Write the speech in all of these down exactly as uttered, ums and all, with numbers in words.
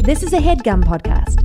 This is a HeadGum podcast.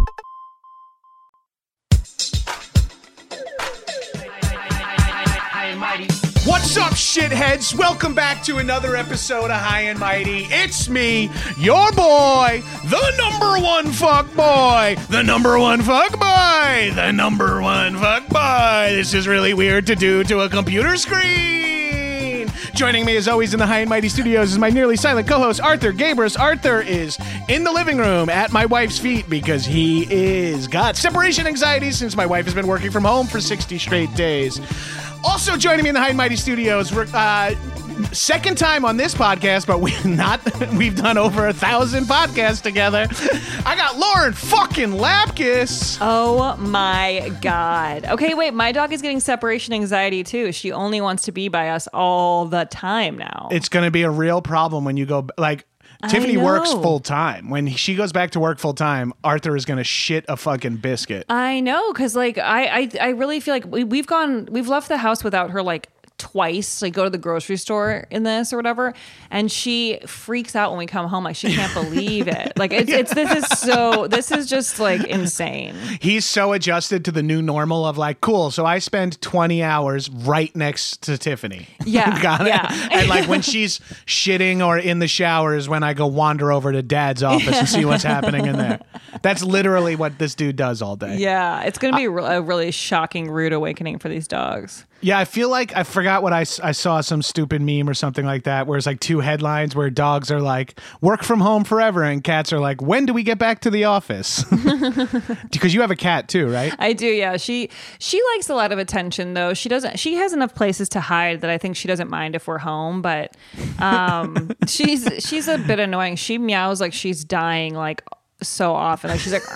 What's up, shitheads? Welcome back to another episode of High and Mighty. It's me, your boy, the number one fuck boy, the number one fuck boy, the number one fuck boy. This is really weird to do to a computer screen. Joining me, as always, in the High and Mighty studios is my nearly silent co-host, Arthur Gabrus. Arthur is in the living room at my wife's feet because he is got separation anxiety since my wife has been working from home for sixty straight days. Also joining me in the High and Mighty studios, uh, second time on this podcast, but we not we've done over a thousand podcasts together. I got Lauren fucking Lapkus. Oh my God. Okay, wait, my dog is getting separation anxiety too. She only wants to be by us all the time now. It's going to be a real problem when you go, like, Tiffany works full time. When she goes back to work full time, Arthur is going to shit a fucking biscuit. I know, because like I, I, I really feel like we, we've gone, we've left the house without her like twice. Like go to the grocery store in this or whatever, and she freaks out when we come home. Like she can't believe it. Like it's, yeah. it's this is so this is just like insane. He's so adjusted to the new normal of like, cool. So I spend twenty hours right next to Tiffany. Yeah, got it. Yeah. And like when she's shitting or in the shower is when I go wander over to Dad's office yeah. and see what's happening in there. That's literally what this dude does all day. Yeah, it's gonna be uh, a really shocking, rude awakening for these dogs. Yeah, I feel like I forgot what I, I saw some stupid meme or something like that where it's like two headlines where dogs are like, work from home forever, and cats are like, when do we get back to the office? Because you have a cat too, right? I do, yeah. She she likes a lot of attention though. She doesn't she has enough places to hide that I think she doesn't mind if we're home, but um, she's she's a bit annoying. She meows like she's dying like so often. Like she's like,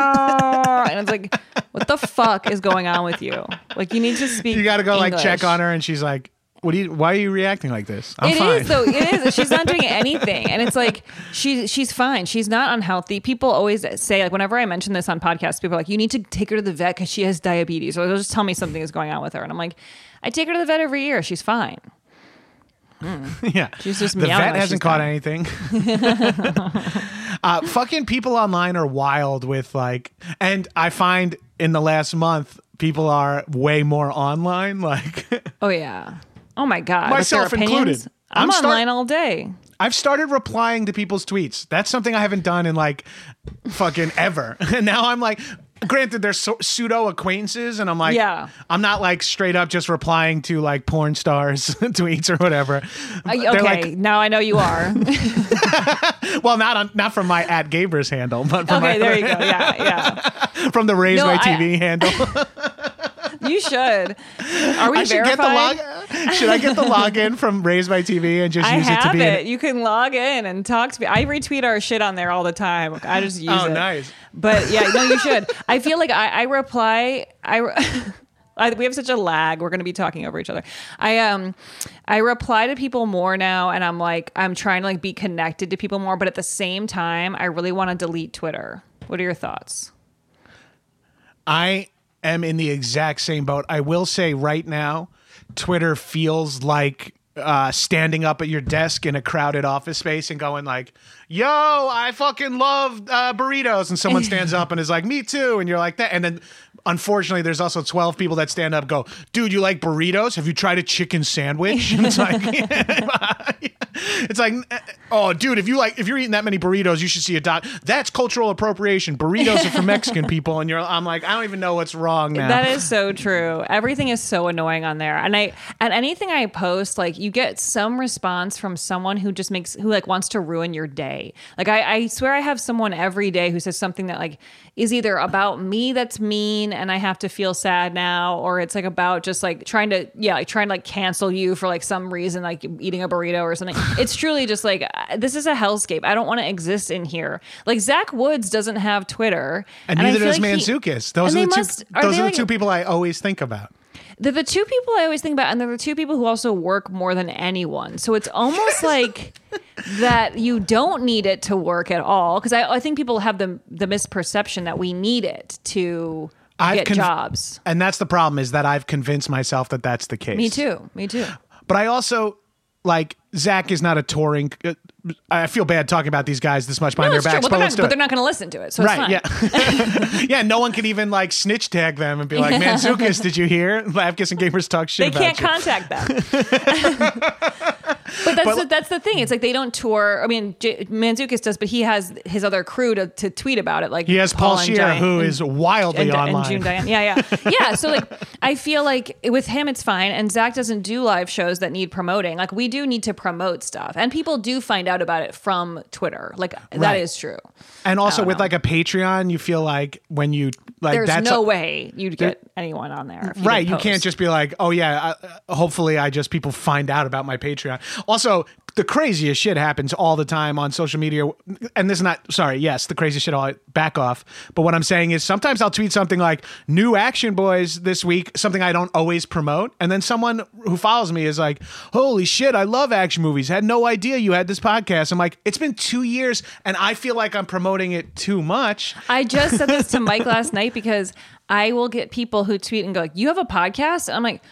ah, and it's like, what the fuck is going on with you? Like you need to speak. You got to go English. Like check on her, and she's like, "What do you? Why are you reacting like this?" I'm it fine. is though. It is. She's not doing anything, and it's like she's she's fine. She's not unhealthy. People always say like whenever I mention this on podcasts, people are like, "You need to take her to the vet because she has diabetes," or they'll just tell me something is going on with her, and I'm like, "I take her to the vet every year. She's fine." Mm. Yeah, she's just the vet like hasn't caught fine. Anything. uh, fucking people online are wild with like, and I find in the last month people are way more online. Like, oh yeah, oh my God, myself included. I'm, I'm online start- all day. I've started replying to people's tweets. That's something I haven't done in like fucking ever. And now I'm like, granted, they're so, pseudo acquaintances, and I'm like, yeah. I'm not like straight up just replying to like porn stars tweets or whatever. Uh, okay, like, now I know you are. Well, not on, not from my at Gabrus handle, but from okay, my, there you go. Yeah, yeah. From the Raise no, My T V I, handle. You should. Are we I should verified? Get the log- should I get the login from Raise My T V and just I use have it to be? It. An- you can log in and talk to me. I retweet our shit on there all the time. I just use oh, it. Oh, nice. But yeah, no, you should. I feel like I, I reply. I. I, we have such a lag. We're going to be talking over each other. I um, I reply to people more now, and I'm like, I'm trying to like be connected to people more, but at the same time, I really want to delete Twitter. What are your thoughts? I am in the exact same boat. I will say right now, Twitter feels like uh, standing up at your desk in a crowded office space and going like, yo, I fucking love uh, burritos. And someone stands up and is like, me too. And you're like that. And then unfortunately, there's also twelve people that stand up and go, dude, you like burritos? Have you tried a chicken sandwich? And it's like, it's like, oh, dude, if you like, if you're eating that many burritos, you should see a doc. That's cultural appropriation. Burritos are for Mexican people. And you're, I'm like, I don't even know what's wrong now. That is so true. Everything is so annoying on there. And I, and anything I post, like you get some response from someone who just makes, who like wants to ruin your day. Like I, I swear I have someone every day who says something that like is either about me that's mean and I have to feel sad now, or it's like about just like trying to, yeah, like trying to like cancel you for like some reason, like eating a burrito or something. It's truly just like, this is a hellscape. I don't want to exist in here. Like Zach Woods doesn't have Twitter. And, and neither does like Mantzoukas. Those are the must, two, are those are the like, two people I always think about. They're the two people I always think about, and they're the two people who also work more than anyone. So it's almost like that you don't need it to work at all. Because I, I think people have the the misperception that we need it to I've get conv- jobs. And that's the problem, is that I've convinced myself that that's the case. Me too. Me too. But I also, like, Zach is not a touring. Uh, I feel bad talking about these guys this much behind No, their it's true. backs, Well, but they're let's not, do but it. they're not going to listen to it, so it's Right, fine. yeah. Yeah, no one can even like snitch tag them and be like, man, Zukas, did you hear? Lapkus and Gamers talk shit They about can't you. contact them. But that's But- the, that's the thing. It's like they don't tour. I mean, J- Manzukis does, but he has his other crew to, to tweet about it. Like He has Paul and Scheer, Giant who and- is wildly and, online. and June Diane. Yeah, yeah, yeah. So like, I feel like with him it's fine, and Zach doesn't do live shows that need promoting. Like we do need to promote stuff, and people do find out about it from Twitter. Like that Right. is true. And also I don't with know. like a Patreon, you feel like when you like There's that's no a- way you'd get anyone on there. If you right. didn't You post. can't just be like, oh yeah, I, hopefully I just people find out about my Patreon. Also, the craziest shit happens all the time on social media. And this is not, sorry, yes, the craziest shit, I'll back off. But what I'm saying is sometimes I'll tweet something like new Action Boys this week, something I don't always promote. And then someone who follows me is like, holy shit, I love action movies. Had no idea you had this podcast. I'm like, it's been two years and I feel like I'm promoting it too much. I just said this to Mike last night because I will get people who tweet and go, like, you have a podcast? And I'm like,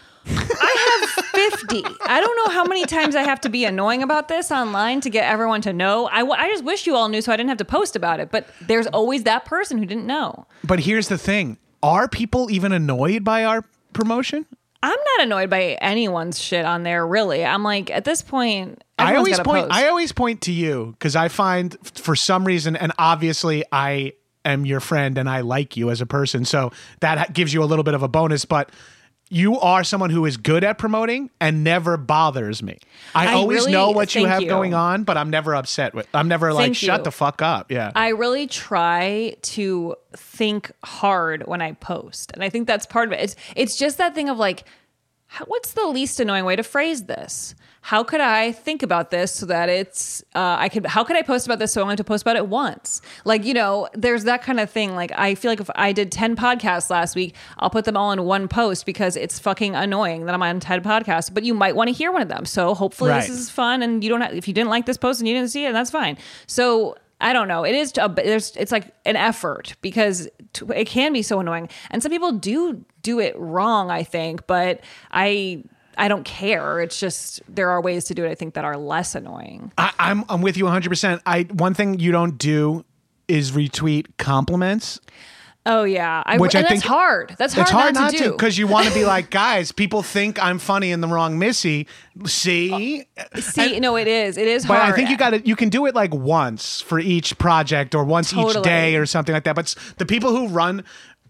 I have fifty. I don't know how many times I have to be annoying about this online to get everyone to know. I, w- I just wish you all knew so I didn't have to post about it. But there's always that person who didn't know. But here's the thing. Are people even annoyed by our promotion? I'm not annoyed by anyone's shit on there, really. I'm like, at this point, I everyone's always gotta point. post. I always point to you because I find, f- for some reason, and obviously I am your friend and I like you as a person, so that ha- gives you a little bit of a bonus. But you are someone who is good at promoting and never bothers me. I, I always really- know what you thank have you. going on, but I'm never upset with. I'm never like, Thank shut you. the fuck up. Yeah. I really try to think hard when I post. And I think that's part of it. It's it's just that thing of like, how, what's the least annoying way to phrase this? How could I think about this so that it's, uh, I could, how could I post about this so I only have to post about it once? Like, you know, there's that kind of thing. Like, I feel like if I did ten podcasts last week, I'll put them all in one post because it's fucking annoying that I'm on ten podcasts, but you might want to hear one of them. So hopefully Right. this is fun and you don't have, if you didn't like this post and you didn't see it, that's fine. So I don't know. It is, a, there's, it's like an effort because t- it can be so annoying. And some people do do it wrong, I think, but I, I don't care. It's just, there are ways to do it, I think, that are less annoying. I, I'm I'm with you one hundred percent. I one thing you don't do is retweet compliments. Oh yeah. I, Which and I that's think- hard. That's hard, It's hard not, not to to do. because you want to be like, guys, people think I'm funny in the wrong Missy. See? See, no, it is. It is But hard. I think you got to, you can do it like once for each project or once each Totally. day or something like that. But s- the people who run,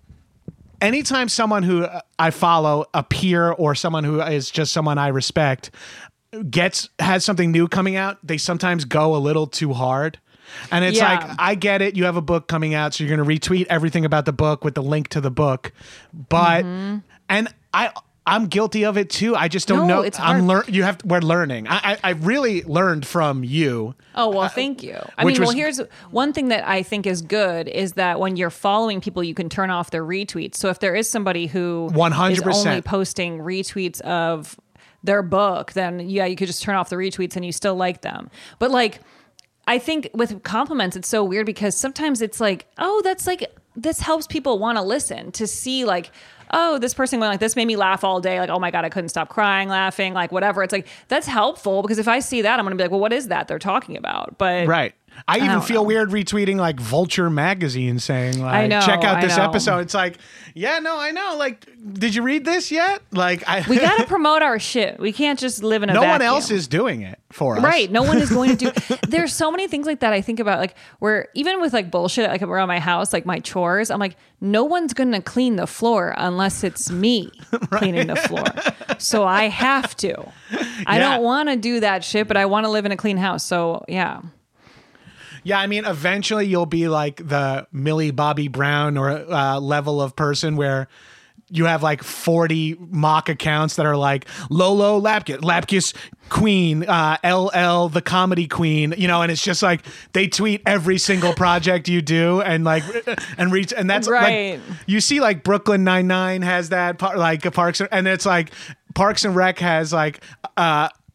anytime someone who I follow, a peer or someone who is just someone I respect, gets, has something new coming out, they sometimes go a little too hard. And it's Yeah. like, I get it. You have a book coming out, so you're going to retweet everything about the book with the link to the book. But, Mm-hmm. and I, I'm guilty of it too. I just don't No, know. it's I'm hard. learn. You have. We're learning. I, I. I really learned from you. Oh, well, thank you. I which mean, well, was- here's one thing that I think is good is that when you're following people, you can turn off their retweets. So if there is somebody who one hundred percent is only posting retweets of their book, then yeah, you could just turn off the retweets and you still like them. But like, I think with compliments, it's so weird because sometimes it's like, oh, that's like, this helps people want to listen to see like, oh, this person went like this made me laugh all day. Like, oh my God, I couldn't stop crying, laughing, like whatever. It's like, that's helpful because if I see that, I'm going to be like, well, what is that they're talking about? But Right. I even don't feel know. weird retweeting like Vulture magazine saying like, I know, check out I this know. episode. It's like, yeah, no, I know. Like, did you read this yet? Like, I. we got to promote our shit. We can't just live in a no one vacuum. else is doing it for us. Right. No one is going to do. There's so many things like that I think about, like where even with like bullshit, like around my house, like my chores, I'm like, no one's going to clean the floor unless it's me cleaning the floor. So I have to. I Yeah. don't want to do that shit, but I want to live in a clean house. So yeah. Yeah, I mean, eventually you'll be like the Millie Bobby Brown or uh, level of person where you have like forty mock accounts that are like Lolo Lapkus, Lapkus Queen, uh, L L the comedy queen, you know, and it's just like they tweet every single project you do and like and reach and that's Right. like you see like Brooklyn Nine-Nine has that par- like a Parks and it's like Parks and Rec has like uh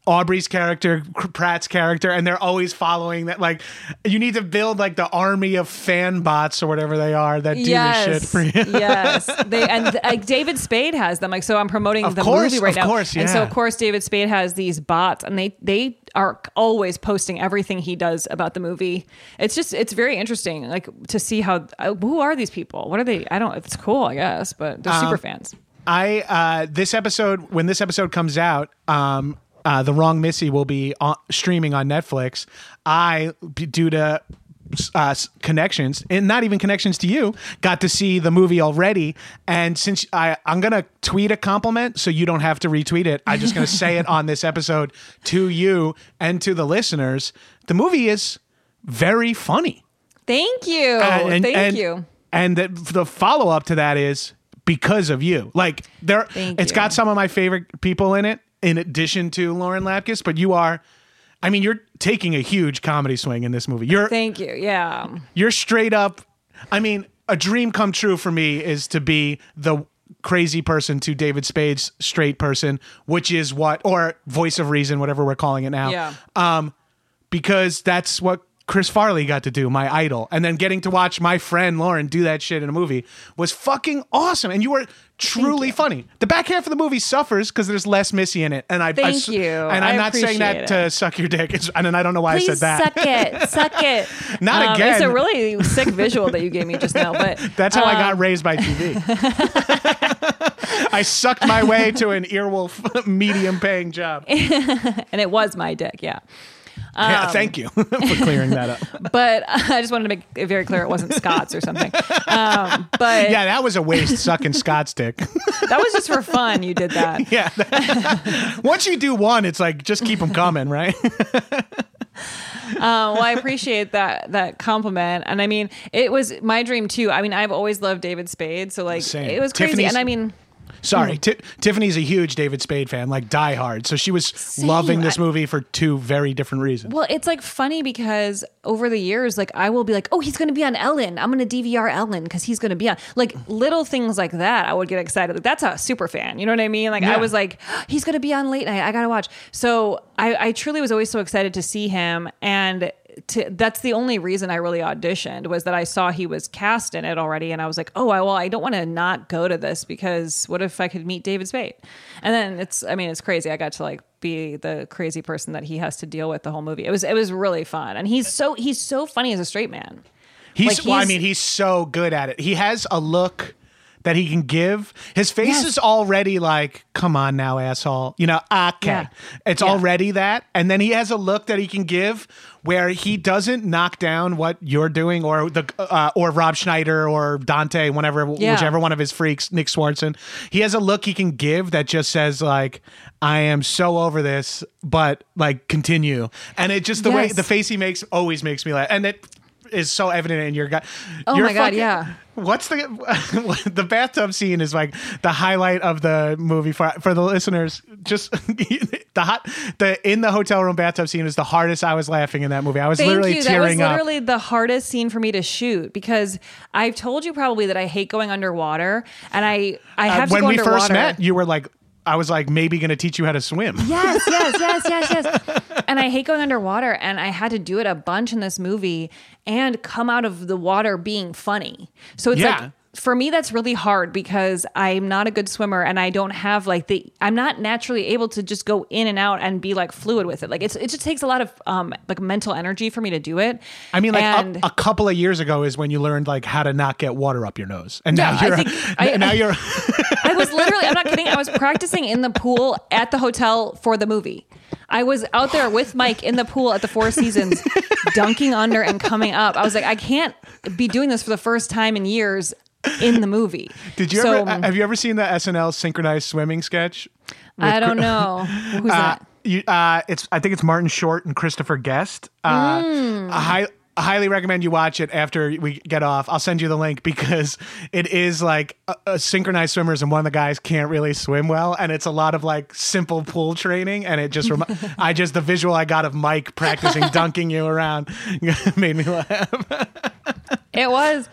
Aubrey's character, Pratt's character, and they're always following that. Like, you need to build like the army of fan bots or whatever they are that do yes, this shit for you. Yes, they and like David Spade has them. Like, so I'm promoting of the course, movie right of now, course, yeah. and so of course David Spade has these bots, and they they are always posting everything he does about the movie. It's just it's very interesting, like to see how uh, who are these people? What are they? I don't. It's cool, I guess, but they're super um, fans. I uh, this episode when this episode comes out. Um, Uh, The Wrong Missy will be on, streaming on Netflix. I, due to uh, connections, and not even connections to you, got to see the movie already. And since I, I'm going to tweet a compliment so you don't have to retweet it, I'm just going to say it on this episode to you and to the listeners. The movie is very funny. Thank you. Uh, and, Thank and, you. And the, the follow-up to that is because of you. Like, there, Thank it's you. got some of my favorite people in it, in addition to Lauren Lapkus, but you are, I mean, you're taking a huge comedy swing in this movie. You're, Thank you. Yeah. you're straight up, I mean, a dream come true for me is to be the crazy person to David Spade's straight person, which is what, or voice of reason, whatever we're calling it now. Yeah. Um, because that's what Chris Farley got to do, my idol. And then getting to watch my friend Lauren do that shit in a movie was fucking awesome. And you were truly funny. The back half of the movie suffers because there's less Missy in it. And I Thank I, you. And I'm I not saying that appreciate to it. suck your dick. It's, and I don't know why Please I said that. suck it. Suck it. Not um, again. It's a really sick visual that you gave me just now, but That's how um, I got raised by T V. I sucked my way to an Earwolf medium paying job. and it was my dick, yeah. Um, yeah, thank you for clearing that up. But I just wanted to make it very clear it wasn't Scott's or something. Um, but Yeah, that was a waste sucking Scott's dick. that was just for fun. You did that. Yeah. Once you do one, it's like just keep them coming, right? Uh, well, I appreciate that that compliment, and I mean, it was my dream too. I mean, I've always loved David Spade, so like Same. it was crazy. Tiffany's- And I mean, Sorry, Ti- Tiffany's a huge David Spade fan, like Die Hard. So she was Same. loving this I- movie for two very different reasons. well, it's like funny because over the years, like I will be like, oh, he's going to be on Ellen. I'm going to D V R Ellen because he's going to be on. Like little things like that, I would get excited. Like that's a super fan. You know what I mean? Like Yeah. I was like, he's going to be on late night. I got to watch. So I, I truly was always so excited to see him, and to, that's the only reason I really auditioned was that I saw he was cast in it already, and I was like, oh, I, well, I don't want to not go to this because what if I could meet David Spade? And then it's, I mean, it's crazy. I got to like be the crazy person that he has to deal with the whole movie. It was, it was really fun, and he's so he's so funny as a straight man. He's, Like, well, I he's- mean, he's so good at it. He has a look that he can give. His face Yes. is already like, come on now, asshole. You know, okay. Yeah. It's Yeah. already that. And then he has a look that he can give where he doesn't knock down what you're doing or the uh, or Rob Schneider or Dante, whenever, Yeah. whichever one of his freaks, Nick Swartzen. He has a look he can give that just says like, I am so over this, but like continue. And it just the way Yes. the face he makes always makes me laugh. And it is so evident in your guy. Oh You're my God, fucking- yeah. What's the the bathtub scene is like the highlight of the movie for for the listeners. Just the hot the in the hotel room bathtub scene is the hardest I was laughing in that movie. I was Thank literally you. That was tearing up. literally the hardest scene for me to shoot because I've told you probably that I hate going underwater, and I I Uh, have to when go we underwater. first met, you were like, I was like maybe going to teach you how to swim. Yes, yes, yes, yes, yes. And I hate going underwater, and I had to do it a bunch in this movie and come out of the water being funny. So it's Yeah. like for me that's really hard because I'm not a good swimmer and I don't have like the I'm not naturally able to just go in and out and be like fluid with it. Like it's it just takes a lot of um like mental energy for me to do it. I mean, like And- a, a couple of years ago is when you learned like how to not get water up your nose, and now Yeah, I you're think I- now you're. I was literally, I'm not kidding. I was practicing in the pool at the hotel for the movie. I was out there with Mike in the pool at the Four Seasons, dunking under and coming up. I was like, I can't be doing this for the first time in years in the movie. Did you So, ever have you ever seen the S N L synchronized swimming sketch? I don't know. Who's Uh, that? you, uh, it's I think it's Martin Short and Christopher Guest. Uh, Mm. I, hi- I highly recommend you watch it after we get off. I'll send you the link because it is like a, a synchronized swimmers and one of the guys can't really swim well, and it's a lot of like simple pool training. And it just remi- I just the visual I got of Mike practicing dunking you around made me laugh. It was.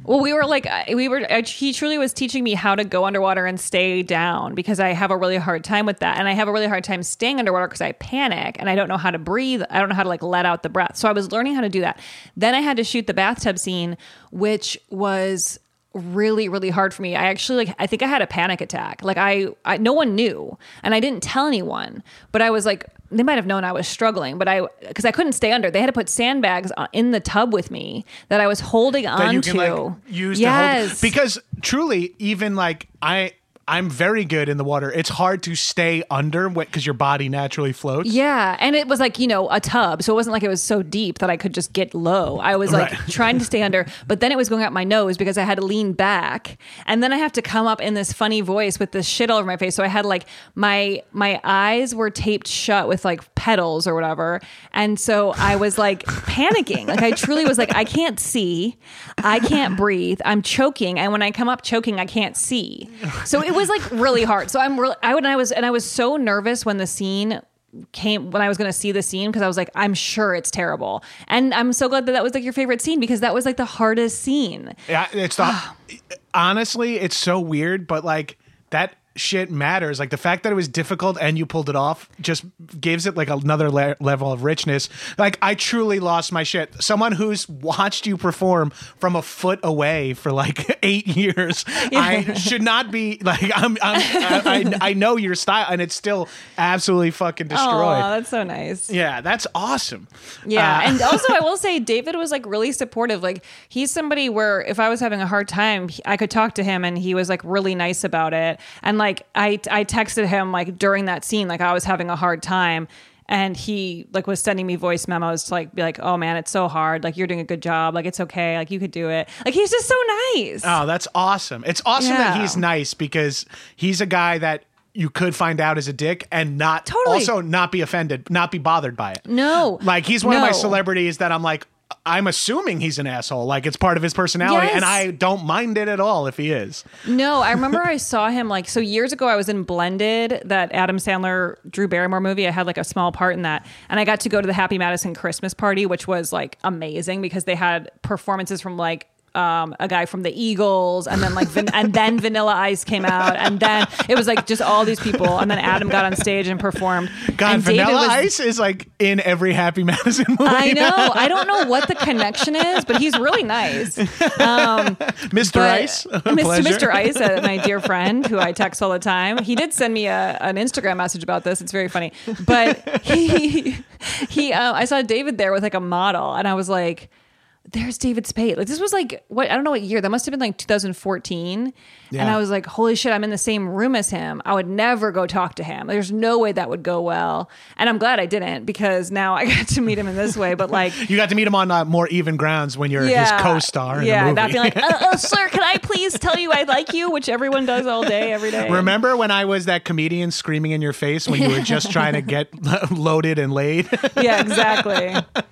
Well, we were like, we were, he truly was teaching me how to go underwater and stay down because I have a really hard time with that. And I have a really hard time staying underwater because I panic and I don't know how to breathe. I don't know how to like let out the breath. So I was learning how to do that. Then I had to shoot the bathtub scene, which was really, really hard for me. I actually like, I think I had a panic attack. Like I, I, no one knew and I didn't tell anyone, but I was like, they might have known I was struggling, but I, cause I couldn't stay under, they had to put sandbags in the tub with me that I was holding that on you can, to. like, use yes. to hold, because truly, even like I, I'm very good in the water. It's hard to stay under because your body naturally floats. Yeah. And it was like, you know, a tub. So it wasn't like it was so deep that I could just get low. I was like Right. trying to stay under, but then it was going up my nose because I had to lean back. And then I have to come up in this funny voice with this shit all over my face. So I had like my, my eyes were taped shut with like petals or whatever. And so I was like panicking. Like I truly was like, I can't see. I can't breathe. I'm choking. And when I come up choking, I can't see. So it was like really hard. So I'm really, I would, and I was, and I was so nervous when the scene came, when I was going to see the scene, because I was like, I'm sure it's terrible. And I'm so glad that that was like your favorite scene, because that was like the hardest scene. Yeah. It's the, honestly, it's so weird, but like that shit matters. Like the fact that it was difficult and you pulled it off just gives it like another le- level of richness. Like I truly lost my shit. Someone who's watched you perform from a foot away for like eight years, yeah. I should not be like, I'm, I'm I, I, I know your style and it's still absolutely fucking destroyed. Oh, that's so nice. Yeah, that's awesome. Yeah. Uh, and also I will say David was like really supportive. Like he's somebody where if I was having a hard time, I could talk to him and he was like really nice about it. And like, Like I, I texted him like during that scene, like I was having a hard time, and he like was sending me voice memos to like be like, oh man, it's so hard. Like you're doing a good job. Like it's okay. Like you could do it. Like he's just so nice. Oh, that's awesome. It's awesome Yeah. that he's nice because he's a guy that you could find out as a dick and not Totally. also not be offended, not be bothered by it. No. Like he's one no. of my celebrities that I'm like, I'm assuming he's an asshole. Like it's part of his personality Yes. and I don't mind it at all if he is. No, I remember I saw him like, so years ago I was in Blended, that Adam Sandler, Drew Barrymore movie. I had like a small part in that. And I got to go to the Happy Madison Christmas party, which was like amazing because they had performances from like, Um, a guy from the Eagles, and then like, van- and then Vanilla Ice came out, and then it was like just all these people, and then Adam got on stage and performed. God, and Vanilla David was, Ice is like in every Happy Madison movie. I know. I don't know what the connection is, but he's really nice. Um, Mister but- Ice, a Mister pleasure. Mister Ice, uh, my dear friend who I text all the time. He did send me a, an Instagram message about this. It's very funny. But he, he, uh, I saw David there with like a model, and I was like, there's David Spade. Like this was like, what, I don't know what year, that must have been like two thousand fourteen. Yeah. And I was like, holy shit, I'm in the same room as him. I would never go talk to him. There's no way that would go well. And I'm glad I didn't, because now I got to meet him in this way. But like, You got to meet him on uh, more even grounds when you're yeah, his co-star in yeah, the movie. not being like, uh, uh, sir, can I please tell you I like you, which everyone does all day, every day. Remember when I was that comedian screaming in your face when you were just trying to get loaded and laid? Yeah, exactly.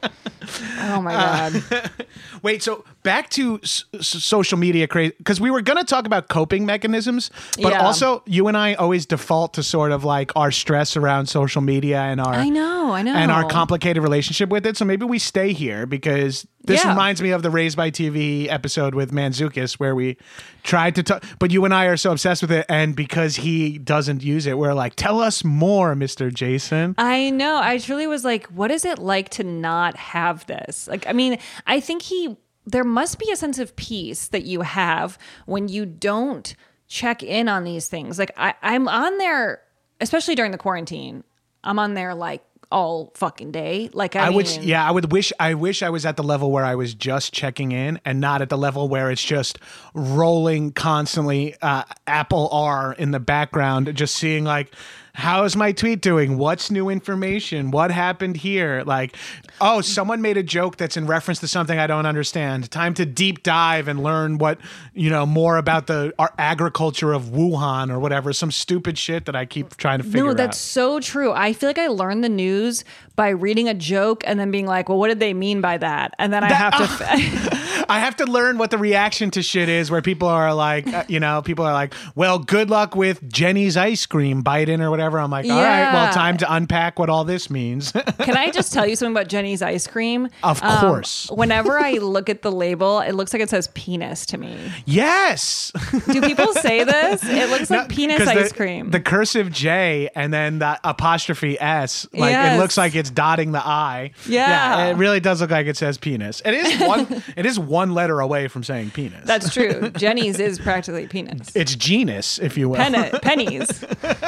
Oh my God. Uh, wait, so back to s- s- social media craze, because we were going to talk about coping mechanisms, but Yeah. also you and I always default to sort of like our stress around social media and our I know, I know. and our complicated relationship with it. So maybe we stay here, because this Yeah. reminds me of the Raised by T V episode with Manzukis where we tried to talk, but you and I are so obsessed with it, and because he doesn't use it, we're like, tell us more, Mister Jason. I know. I truly was like, what is it like to not have this? Like, I mean, I think he, there must be a sense of peace that you have when you don't check in on these things. Like I, I'm on there, especially during the quarantine, I'm on there like all fucking day. Like, I, I mean, would, yeah, I would wish, I wish I was at the level where I was just checking in and not at the level where it's just rolling constantly, uh, Apple R in the background, just seeing like, how's my tweet doing? What's new information? What happened here? Like, oh, someone made a joke that's in reference to something I don't understand. Time to deep dive and learn what, you know, more about the our agriculture of Wuhan or whatever. Some stupid shit that I keep trying to figure out. No, that's so true. I feel like I learn the news by reading a joke and then being like, well, what did they mean by that? And then I That- have to... I have to learn what the reaction to shit is, where people are like, uh, you know, people are like, well, good luck with Jenny's ice cream, Biden or whatever. whatever. I'm like, all right, well, Yeah. time to unpack what all this means. Can I just tell you something about Jenny's ice cream? Of Um, course. Whenever I look at the label, it looks like it says penis to me. Yes. Do people say this? It looks like No, penis 'cause ice the, cream. The cursive J and then the apostrophe S. Like Yes. it looks like it's dotting the I. Yeah. It really does look like it says penis. It is one it is one letter away from saying penis. That's true. Jenny's is practically penis. it's genus, if you will. Pen- pennies.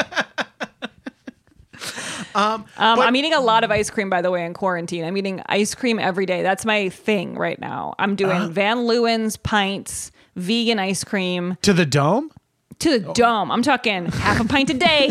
um, I'm eating a lot of ice cream, by the way, in quarantine. I'm eating ice cream every day. That's my thing right now. I'm doing Uh-huh. Van Leeuwen's pints, vegan ice cream To the dome? to the dome. I'm talking half a pint a day.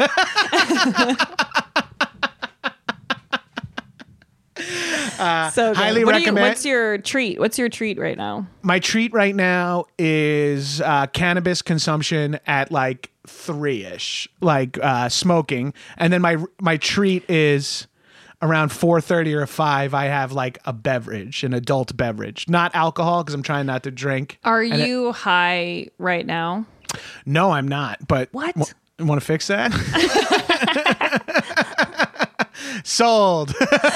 so good. highly What are you, recommend- what's your treat? What's your treat right now? My treat right now is uh, cannabis consumption at like three ish, like uh, smoking, and then my my treat is around four thirty or five. I have like a beverage, an adult beverage, not alcohol because I'm trying not to drink. Are And it- you high right now? no, I'm not. But What? Want to fix that? Sold.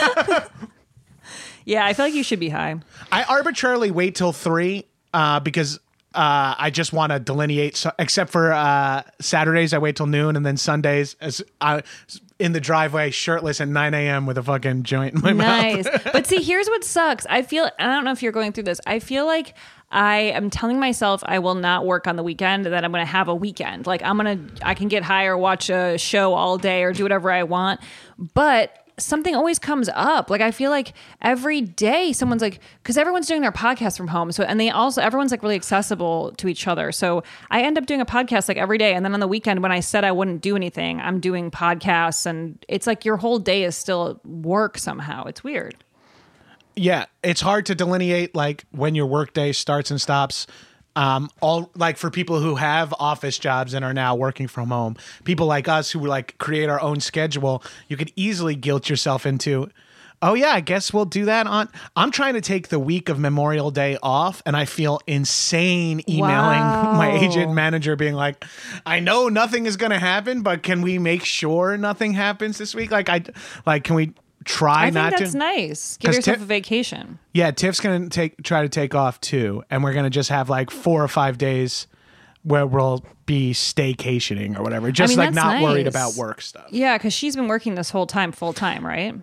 Yeah, I feel like you should be high. I arbitrarily wait till three uh, because uh, I just want to delineate. So, except for uh, Saturdays, I wait till noon, and then Sundays, as I in the driveway, shirtless at nine a.m. with a fucking joint in my Nice. mouth. But see, here's what sucks. I feel, I don't know if you're going through this. I feel like I am telling myself I will not work on the weekend, that I'm going to have a weekend. Like I'm going to, I can get high or watch a show all day or do whatever I want. But something always comes up. Like I feel like every day someone's like, because everyone's doing their podcast from home. So, and they also, everyone's like really accessible to each other. So I end up doing a podcast like every day. And then on the weekend, when I said I wouldn't do anything, I'm doing podcasts, and it's like your whole day is still work somehow. It's weird. Yeah, it's hard to delineate like when your workday starts and stops. Um, all like for people who have office jobs and are now working from home, people like us who like create our own schedule, you could easily guilt yourself into, oh yeah, I guess we'll do that on. I'm trying to take the week of Memorial Day off, and I feel insane emailing Wow. my agent manager being like, I know nothing is going to happen, but can we make sure nothing happens this week? Like I, like, can we try I think not that's to? nice. Give 'Cause yourself Ti- a vacation. Yeah, Tiff's gonna take try to take off too, and we're gonna just have like four or five days where we'll be staycationing or whatever, just mean, like that's not worried nice. about work stuff. Yeah, because she's been working this whole time, full time, right?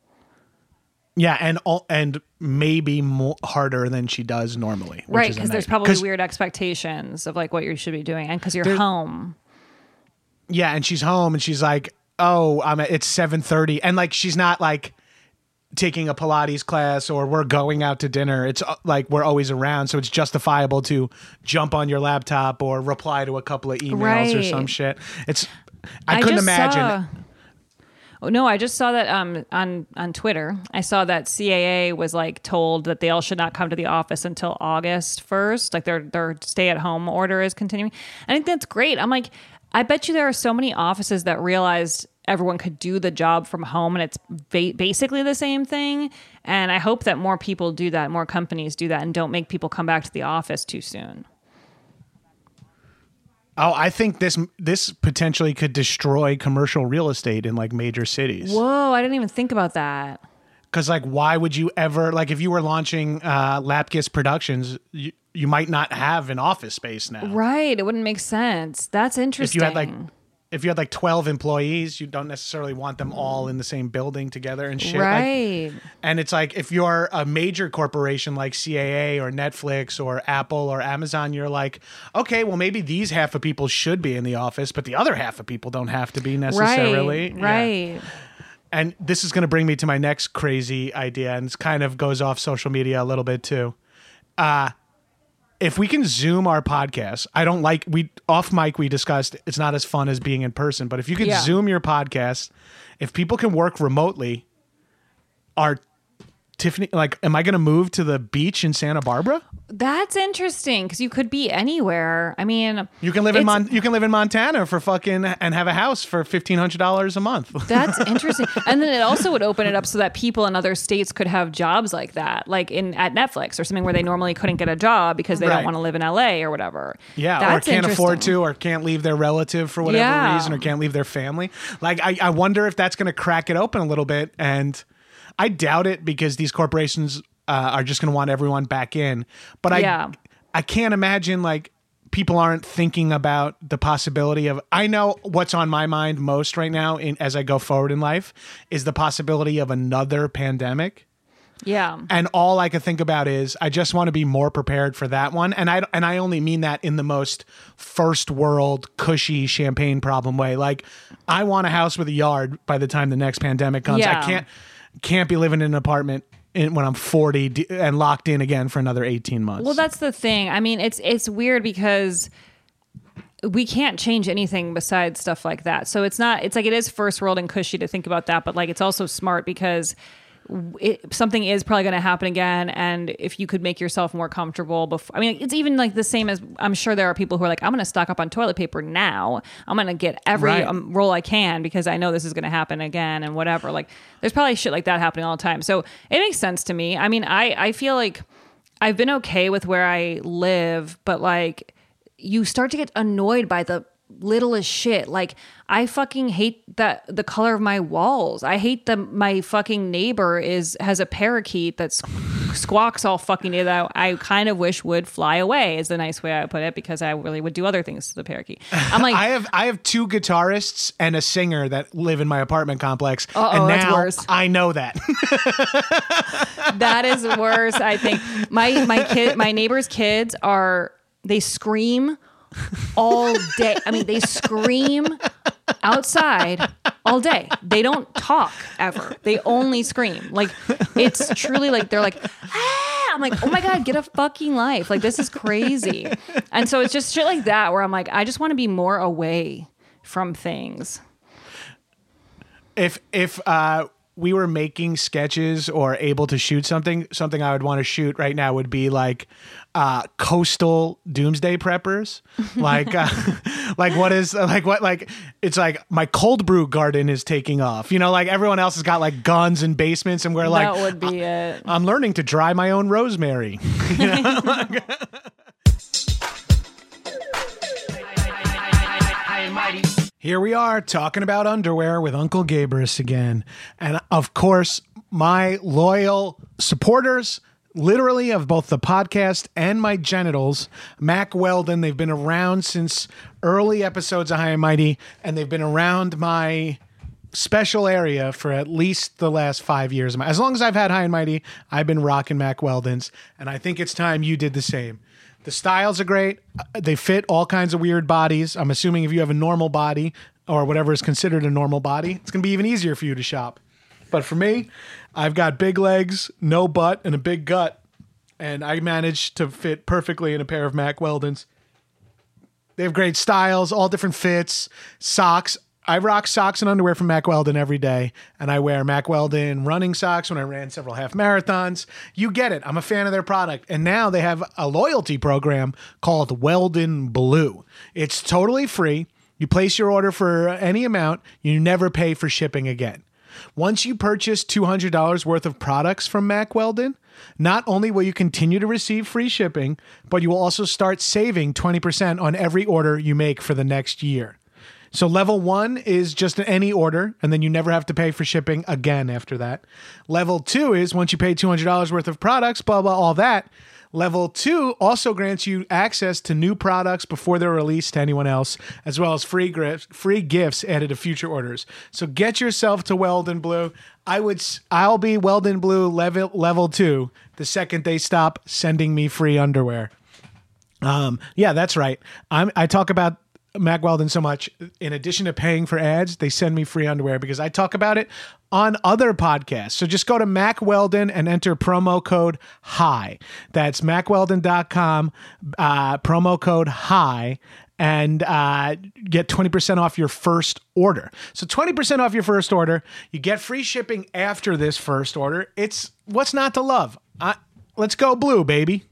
Yeah, and all, and maybe more harder than she does normally. which Right, is a because there's night- probably 'cause- weird expectations of like what you should be doing, and because you're There- home. Yeah, and she's home, and she's like, "Oh, I'm. It's seven thirty," and like she's not like taking a Pilates class or we're going out to dinner. It's uh, like we're always around, so it's justifiable to jump on your laptop or reply to a couple of emails or Right. some shit. It's I, couldn't just imagine. saw- Oh, no, I just saw that um, on on Twitter. I saw that C A A was like told that they all should not come to the office until August first. Like their their stay at home order is continuing. I think that's great. I'm like, I bet you there are so many offices that realized everyone could do the job from home, and it's ba- basically the same thing. And I hope that more people do that, more companies do that, and don't make people come back to the office too soon. Oh, I think this this potentially could destroy commercial real estate in like major cities. Whoa, I didn't even think about that. Because like, why would you ever like if you were launching uh, Lapkus Productions, you, you might not have an office space now. Right, it wouldn't make sense. That's If interesting. you had like if you had like twelve employees, you don't necessarily want them all in the same building together and shit. Like, right. and it's like if you're a major corporation like C A A or Netflix or Apple or Amazon, you're like, okay, well maybe these half of people should be in the office, but the other half of people don't have to be necessarily. Right. Yeah. Right. And this is going to bring me to my next crazy idea, and it kind of goes off social media a little bit too. Uh, if we can Zoom our podcast, I don't like we off mic. We discussed it's not as fun as being in person, but if you could Yeah. Zoom your podcast, if people can work remotely, our Tiffany, like, am I going to move to the beach in Santa Barbara? That's interesting because you could be anywhere. I mean, you can live in Mon- you can live in Montana for fucking and have a house for fifteen hundred dollars a month. That's interesting. And then it also would open it up so that people in other states could have jobs like that, like in at Netflix or something where they normally couldn't get a job because they Right. don't want to live in L A or whatever. Yeah, That's or can't afford interesting. to, or can't leave their relative for whatever Yeah. reason, or can't leave their family. Like, I, I wonder if that's going to crack it open a little bit. And I doubt it because these corporations uh, are just going to want everyone back in. But I, Yeah. I can't imagine like people aren't thinking about the possibility of. I know what's on my mind most right now, in as I go forward in life, is the possibility of another pandemic. Yeah. And all I could think about is I just want to be more prepared for that one. And I and I only mean that in the most first world cushy champagne problem way. Like, I want a house with a yard by the time the next pandemic comes. Yeah. I can't can't be living in an apartment in, when I'm forty d- and locked in again for another eighteen months. Well, that's the thing. I mean, it's it's weird because we can't change anything besides stuff like that. So it's not. It's like it is first world and cushy to think about that, but like it's also smart because it, something is probably going to happen again. And if you could make yourself more comfortable before, I mean, it's even like the same as I'm sure there are people who are like, I'm going to stock up on toilet paper now. I'm going to get every Right. um, roll I can because I know this is going to happen again and whatever. Like there's probably shit like that happening all the time. So it makes sense to me. I mean, I, I feel like I've been okay with where I live, but like you start to get annoyed by the littlest shit. Like I fucking hate that the color of my walls. I hate that my fucking neighbor is has a parakeet that squ- squawks all fucking day that I, I kind of wish would fly away is the nice way I put it because I really would do other things to the parakeet. I'm like I have I have two guitarists and a singer that live in my apartment complex, Uh-oh, and that's now worse. I know that. that is worse. I think my my kid my neighbor's kids are they scream all day. I mean, they scream outside all day. They don't talk ever. They only scream. Like it's truly like they're like, ah! I'm like, oh my God, get a fucking life. Like this is crazy. And so it's just shit like that where I'm like, I just want to be more away from things. If if uh we were making sketches or able to shoot something, something I would want to shoot right now would be like uh, coastal doomsday preppers. Like, uh, like what is like what like it's like my cold brew garden is taking off. You know, like everyone else has got like guns and basements, and we're like, that would be it. I'm learning to dry my own rosemary. You know? Here we are talking about underwear with Uncle Gabrus again. And of course, my loyal supporters, literally of both the podcast and my genitals, Mack Weldon, they've been around since early episodes of High and Mighty, and they've been around my special area for at least the last five years. As long as I've had High and Mighty, I've been rocking Mack Weldon's, and I think it's time you did the same. The styles are great. They fit all kinds of weird bodies. I'm assuming if you have a normal body or whatever is considered a normal body, it's going to be even easier for you to shop. But for me, I've got big legs, no butt, and a big gut. And I managed to fit perfectly in a pair of Mack Weldon's. They have great styles, all different fits, socks. I rock socks and underwear from Mack Weldon every day, and I wear Mack Weldon running socks when I ran several half marathons. You get it. I'm a fan of their product. And now they have a loyalty program called Weldon Blue. It's totally free. You place your order for any amount. You never pay for shipping again. Once you purchase two hundred dollars worth of products from Mack Weldon, not only will you continue to receive free shipping, but you will also start saving twenty percent on every order you make for the next year. So level one is just any order, and then you never have to pay for shipping again after that. Level two is once you pay two hundred dollars worth of products, blah, blah, all that. Level two also grants you access to new products before they're released to anyone else, as well as free gifts, free gifts added to future orders. So get yourself to Weldon Blue. I would, I'll be Weldon Blue level level two the second they stop sending me free underwear. Um, yeah, that's right. I'm, I talk about Mack Weldon so much. In addition to paying for ads, they send me free underwear because I talk about it on other podcasts. So just go to Mack Weldon and enter promo code HIGH. That's mack weldon dot com, uh, promo code HIGH, and uh, get twenty percent off your first order. So twenty percent off your first order. You get free shipping after this first order. It's what's not to love? Uh, let's go blue, baby.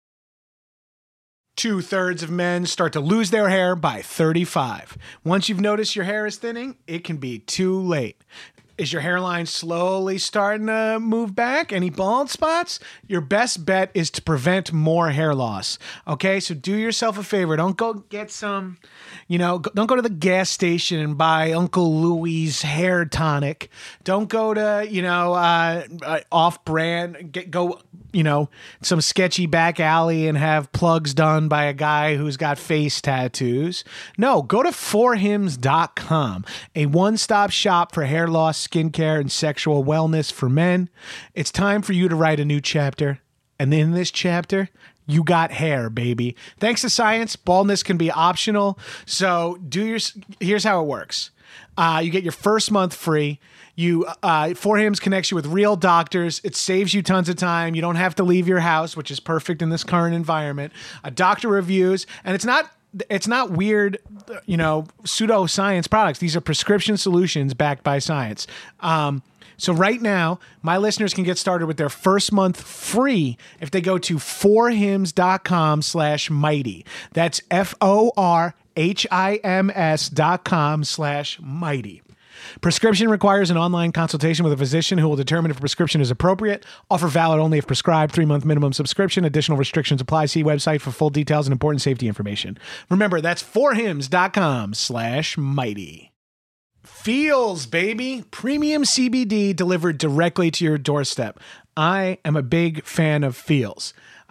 Two-thirds of men start to lose their hair by thirty-five. Once you've noticed your hair is thinning, it can be too late. Is your hairline slowly starting to move back? Any bald spots? Your best bet is to prevent more hair loss. Okay, so do yourself a favor. Don't go get some, you know, don't go to the gas station and buy Uncle Louie's hair tonic. Don't go to, you know, uh, uh, off-brand, get, go, you know, some sketchy back alley and have plugs done by a guy who's got face tattoos. No, go to for hims dot com, a one-stop shop for hair loss, skincare, and sexual wellness for men. It's time for you to write a new chapter. And in this chapter, you got hair, baby. Thanks to science, baldness can be optional. So do your, here's how it works. Uh, you get your first month free. You, uh, For Hims connects you with real doctors. It saves you tons of time. You don't have to leave your house, which is perfect in this current environment. A doctor reviews, and it's not It's not weird, you know, pseudoscience products. These are prescription solutions backed by science. Um, so right now, my listeners can get started with their first month free if they go to for hims dot com slash mighty. That's F O R H I M S dot com slash mighty. Prescription requires an online consultation with a physician who will determine if a prescription is appropriate. Offer valid only if prescribed. Three-month minimum subscription. Additional restrictions apply. See website for full details and important safety information. Remember, that's for hims dot com slash mighty. Feels, baby. Premium C B D delivered directly to your doorstep. I am a big fan of Feels.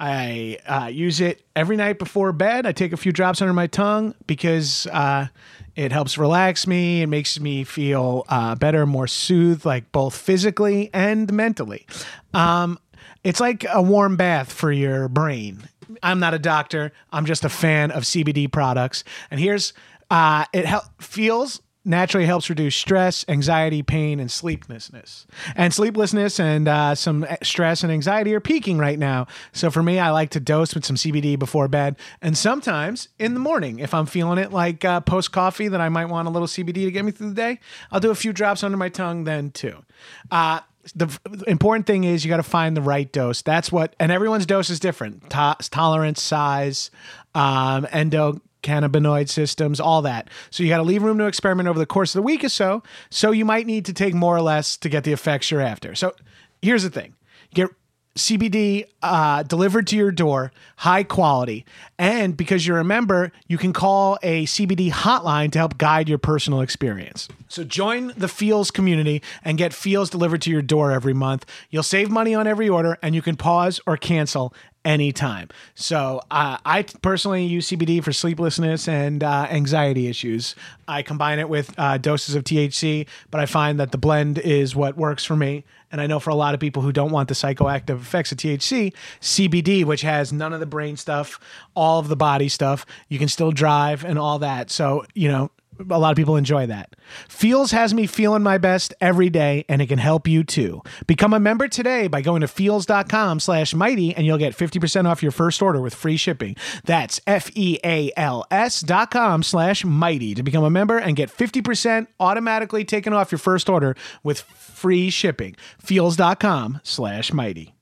I uh, use it every night before bed. I take a few drops under my tongue because uh, it helps relax me. It makes me feel uh, better, more soothed, like both physically and mentally. Um, it's like a warm bath for your brain. I'm not a doctor. I'm just a fan of C B D products. And here's, uh, it hel- feels naturally helps reduce stress, anxiety, pain, and sleeplessness. And sleeplessness and uh, some stress and anxiety are peaking right now. So for me, I like to dose with some C B D before bed, and sometimes in the morning, if I'm feeling it, like uh, post coffee, that I might want a little C B D to get me through the day, I'll do a few drops under my tongue then too. Uh, the f- important thing is you got to find the right dose. That's what, and everyone's dose is different. To- tolerance, size, um, endo. cannabinoid systems, all that. So you got to leave room to experiment over the course of the week or so. So you might need to take more or less to get the effects you're after. So here's the thing. You get C B D uh, delivered to your door, high quality. And because you're a member, you can call a C B D hotline to help guide your personal experience. So join the Feels community and get Feels delivered to your door every month. You'll save money on every order, and you can pause or cancel anytime. So uh, I personally use C B D for sleeplessness and uh, anxiety issues. I combine it with uh, doses of T H C, but I find that the blend is what works for me. And I know for a lot of people who don't want the psychoactive effects of T H C, C B D, which has none of the brain stuff, all of the body stuff, you can still drive and all that. So, you know, a lot of people enjoy that. Feels has me feeling my best every day, and it can help you too. Become a member today by going to feels dot com slash mighty, and you'll get fifty percent off your first order with free shipping. That's F E A L S dot com slash mighty to become a member and get fifty percent automatically taken off your first order with free shipping. feels dot com slash mighty.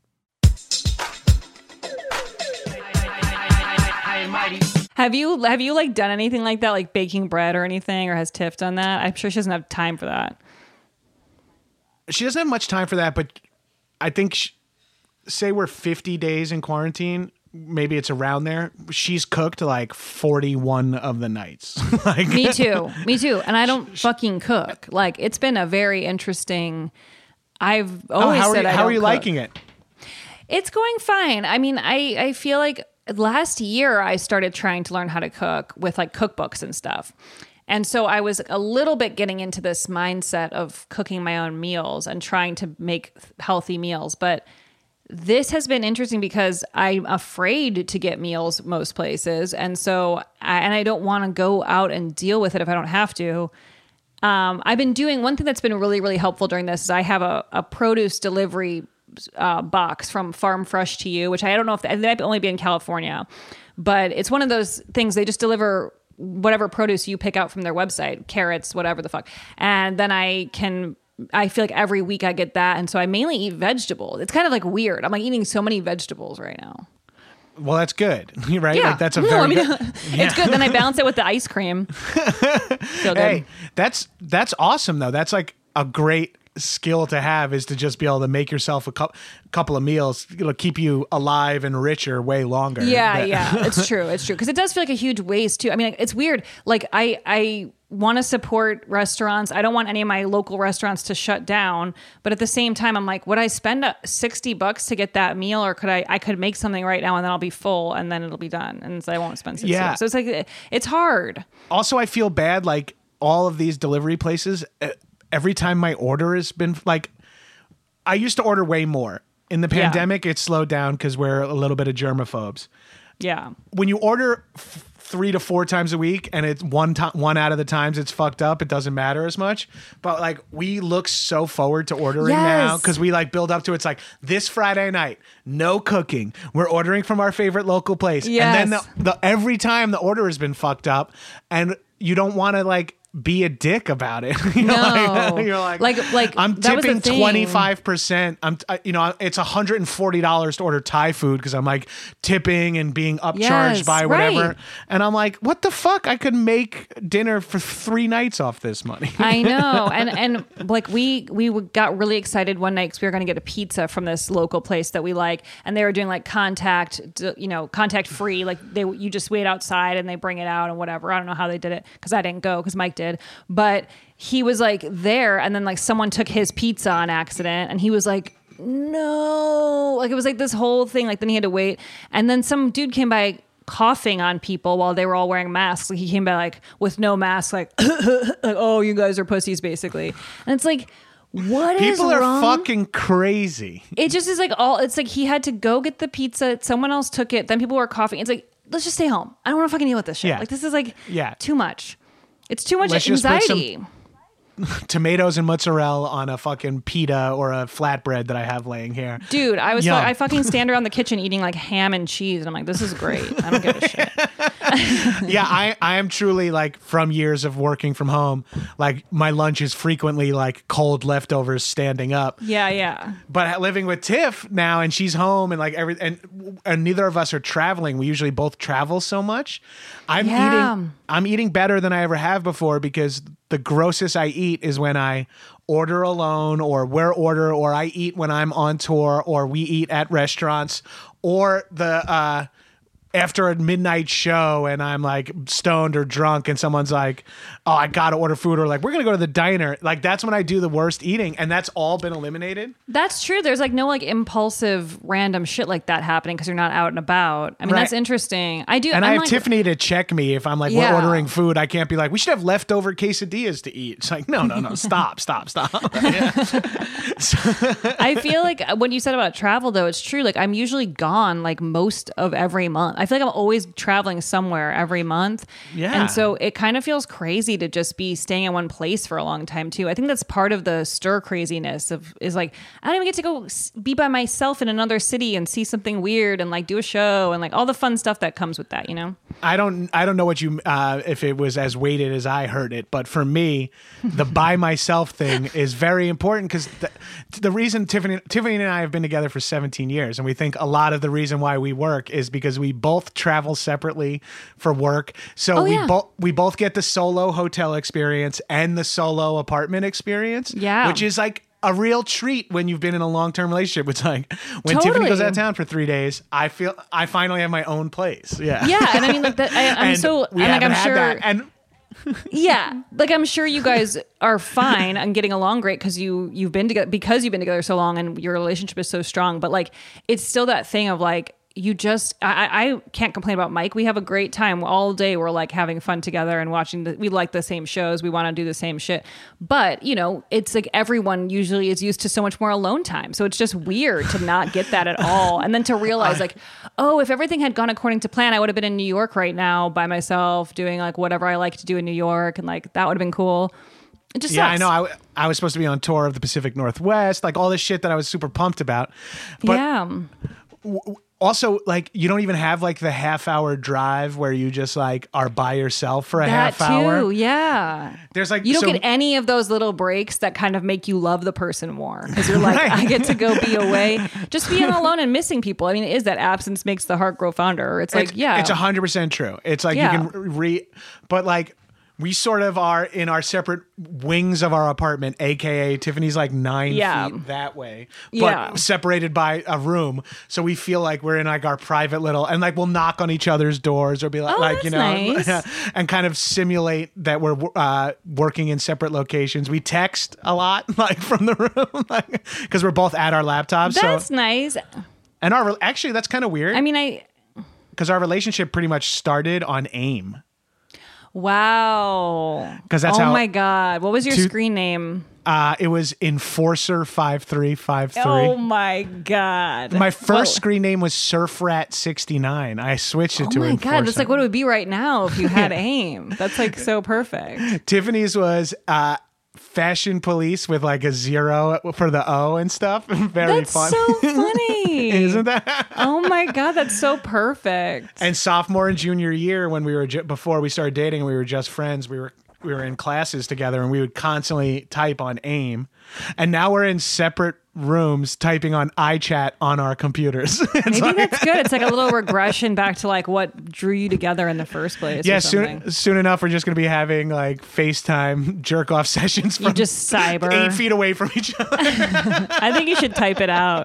Have you have you like done anything like that, like baking bread or anything, or has Tiff done that? I'm sure she doesn't have time for that. She doesn't have much time for that, but I think, she, say we're fifty days in quarantine, maybe it's around there. She's cooked like forty-one of the nights. Like, me too, me too. And I don't fucking cook. Like, it's been a very interesting. I've always oh, how said are you, I how don't are you cook. liking it? It's going fine. I mean, I I feel like. Last year, I started trying to learn how to cook with like cookbooks and stuff. And so I was a little bit getting into this mindset of cooking my own meals and trying to make healthy meals. But this has been interesting because I'm afraid to get meals most places. And so, I, and I don't want to go out and deal with it if I don't have to. Um, I've been doing one thing that's been really, really helpful during this is I have a, a produce delivery Uh, box from Farm Fresh to You, which I don't know if they might only be in California, but it's one of those things they just deliver whatever produce you pick out from their website, carrots, whatever the fuck. And then I can, I feel like every week I get that. And so I mainly eat vegetables. It's kind of like weird. I'm like eating so many vegetables right now. Well, that's good, right? Yeah. Like that's a no, very I mean, good. Yeah. It's good. Then I balance it with the ice cream. Feel good. Hey, that's that's awesome though. That's like a great skill to have, is to just be able to make yourself a couple couple of meals. It'll keep you alive and richer way longer. Yeah, But- yeah, it's true. It's true because it does feel like a huge waste too. I mean, like, it's weird. Like I, I want to support restaurants. I don't want any of my local restaurants to shut down. But at the same time, I'm like, would I spend uh, sixty bucks to get that meal, or could I? I could make something right now and then I'll be full and then it'll be done, and so I won't spend sixty. Yeah. So it's like it's hard. Also, I feel bad. Like all of these delivery places, uh, every time my order has been like, I used to order way more. In the Yeah. pandemic, it slowed down because we're a little bit of germaphobes. Yeah. When you order f- three to four times a week, and it's one time, one out of the times it's fucked up, it doesn't matter as much. But like, we look so forward to ordering now Yes. because we like build up to it's like this Friday night, no cooking. We're ordering from our favorite local place, and then Yes. the, the every time the order has been fucked up, and you don't want to like be a dick about it. you know, No. like, you're like, Like- like, I'm that was the tipping thing. twenty-five percent. I'm, I- you know, it's one hundred forty dollars to order Thai food because I'm like tipping and being upcharged Yes, by whatever. right. And I'm like, what the fuck? I could make dinner for three nights off this money. I know, and and like we we got really excited one night because we were going to get a pizza from this local place that we like, and they were doing like contact, you know, contact free. Like they, you just wait outside and they bring it out and whatever. I don't know how they did it because I didn't go because Mike did, but he was like there, and then like someone took his pizza on accident, and he was like, no, like it was like this whole thing. Like then he had to wait, and then some dude came by coughing on people while they were all wearing masks. Like he came by like with no mask, like, like oh, you guys are pussies, basically. And it's like, what is People are wrong? fucking crazy. It just is like all. It's like he had to go get the pizza. Someone else took it. Then people were coughing. It's like, let's just stay home. I don't want to fucking deal with this shit. Yeah. Like this is like Yeah. too much. It's too much Let's just put some- anxiety. Tomatoes and mozzarella on a fucking pita or a flatbread that I have laying here. Dude, I was fu- Yum. I fucking stand around the kitchen eating like ham and cheese, and I'm like, this is great. I don't give a shit. Yeah, I, I am truly like, from years of working from home, like my lunch is frequently like cold leftovers standing up. Yeah, yeah. But living with Tiff now, and she's home, and like every and and neither of us are traveling. We usually both travel so much. I'm Yeah. eating I'm eating better than I ever have before, because the grossest I eat is when I order alone, or we're order, or I eat when I'm on tour, or we eat at restaurants, or the uh after a midnight show and I'm like stoned or drunk and someone's like, oh, I gotta order food, or like, we're gonna go to the diner. Like, that's when I do the worst eating, and that's all been eliminated. That's true. There's like no like impulsive random shit like that happening because you're not out and about. I mean, Right. that's interesting. I do. And I'm I have like, Tiffany to check me if I'm like, Yeah. we're ordering food. I can't be like, we should have leftover quesadillas to eat. It's like, no, no, no, stop, stop, stop. I feel like what you said about travel, though, it's true. Like, I'm usually gone like most of every month. I feel like I'm always traveling somewhere every month. Yeah. And so it kind of feels crazy to just be staying in one place for a long time, too. I think that's part of the stir craziness of is like, I don't even get to go s- be by myself in another city and see something weird and like do a show and like all the fun stuff that comes with that, you know? I don't I don't know what you uh, if it was as weighted as I heard it, but for me, the by myself thing is very important, because the, the reason Tiffany Tiffany and I have been together for seventeen years, and we think a lot of the reason why we work is because we both travel separately for work. So Oh, we yeah. both we both get the solo hotel experience and the solo apartment experience, Yeah. which is like a real treat when you've been in a long-term relationship. It's like when Tiffany goes Totally. out of town for three days, I feel I finally have my own place. Yeah. Yeah. And I mean, like, that, I, I'm And so, we and like, haven't I'm had sure. that. And Yeah, like I'm sure you guys are fine and getting along great because you you've been together because you've been together so long and your relationship is so strong. But like, it's still that thing of like you just I, I I can't complain about Mike. We have a great time all day. We're like having fun together and watching. The, we like the same shows. We want to do the same shit. But you know, it's like everyone usually is used to so much more alone time. So it's just weird to not get that at all, and then to realize like, oh, if everything had gone according to plan, I would have been in New York right now by myself doing like whatever I like to do in New York, and like that would have been cool. It just yeah, sucks. I know. I, w- I was supposed to be on tour of the Pacific Northwest, like all this shit that I was super pumped about. But yeah. also, like, you don't even have like the half hour drive where you just like are by yourself for a that half too, hour. Yeah. There's like you don't so, get any of those little breaks that kind of make you love the person more because you're like, Right. I get to go be away, just being alone and missing people. I mean, it is that absence makes the heart grow fonder. It's like, it's, yeah, it's a hundred percent true. It's like Yeah. you can re, but like we sort of are in our separate wings of our apartment, A K A Tiffany's like nine Yeah. feet that way, but Yeah. separated by a room. So we feel like we're in like our private little, and like we'll knock on each other's doors or be like, Oh, like you know, that's nice. and kind of simulate that we're uh, working in separate locations. We text a lot, like from the room, like because we're both at our laptops. that's so nice. and our actually that's kind of weird. I mean, I because our relationship pretty much started on AIM. wow. 'Cause that's oh how- my god, what was your Two- screen name? Uh, it was Enforcer five three five three. Oh my god, My first Well, screen name was Surfrat sixty-nine. I switched it Oh to my Enforcer. god, that's like what it would be right now if you had AIM. That's like so perfect. Tiffany's was uh, Fashion Police with like a zero for the O and stuff. Very That's fun. so funny. Isn't that? Oh my god, that's so perfect. And sophomore and junior year, when we were ju- before we started dating, and we were just friends. We were we were in classes together, and we would constantly type on AIM. And now we're in separate rooms typing on iChat on our computers. It's Maybe like- that's good. It's like a little regression back to like what drew you together in the first place. yeah, or something. soon soon enough, we're just going to be having like FaceTime jerk off sessions from You just cyber. eight feet away from each other. I think you should type it out.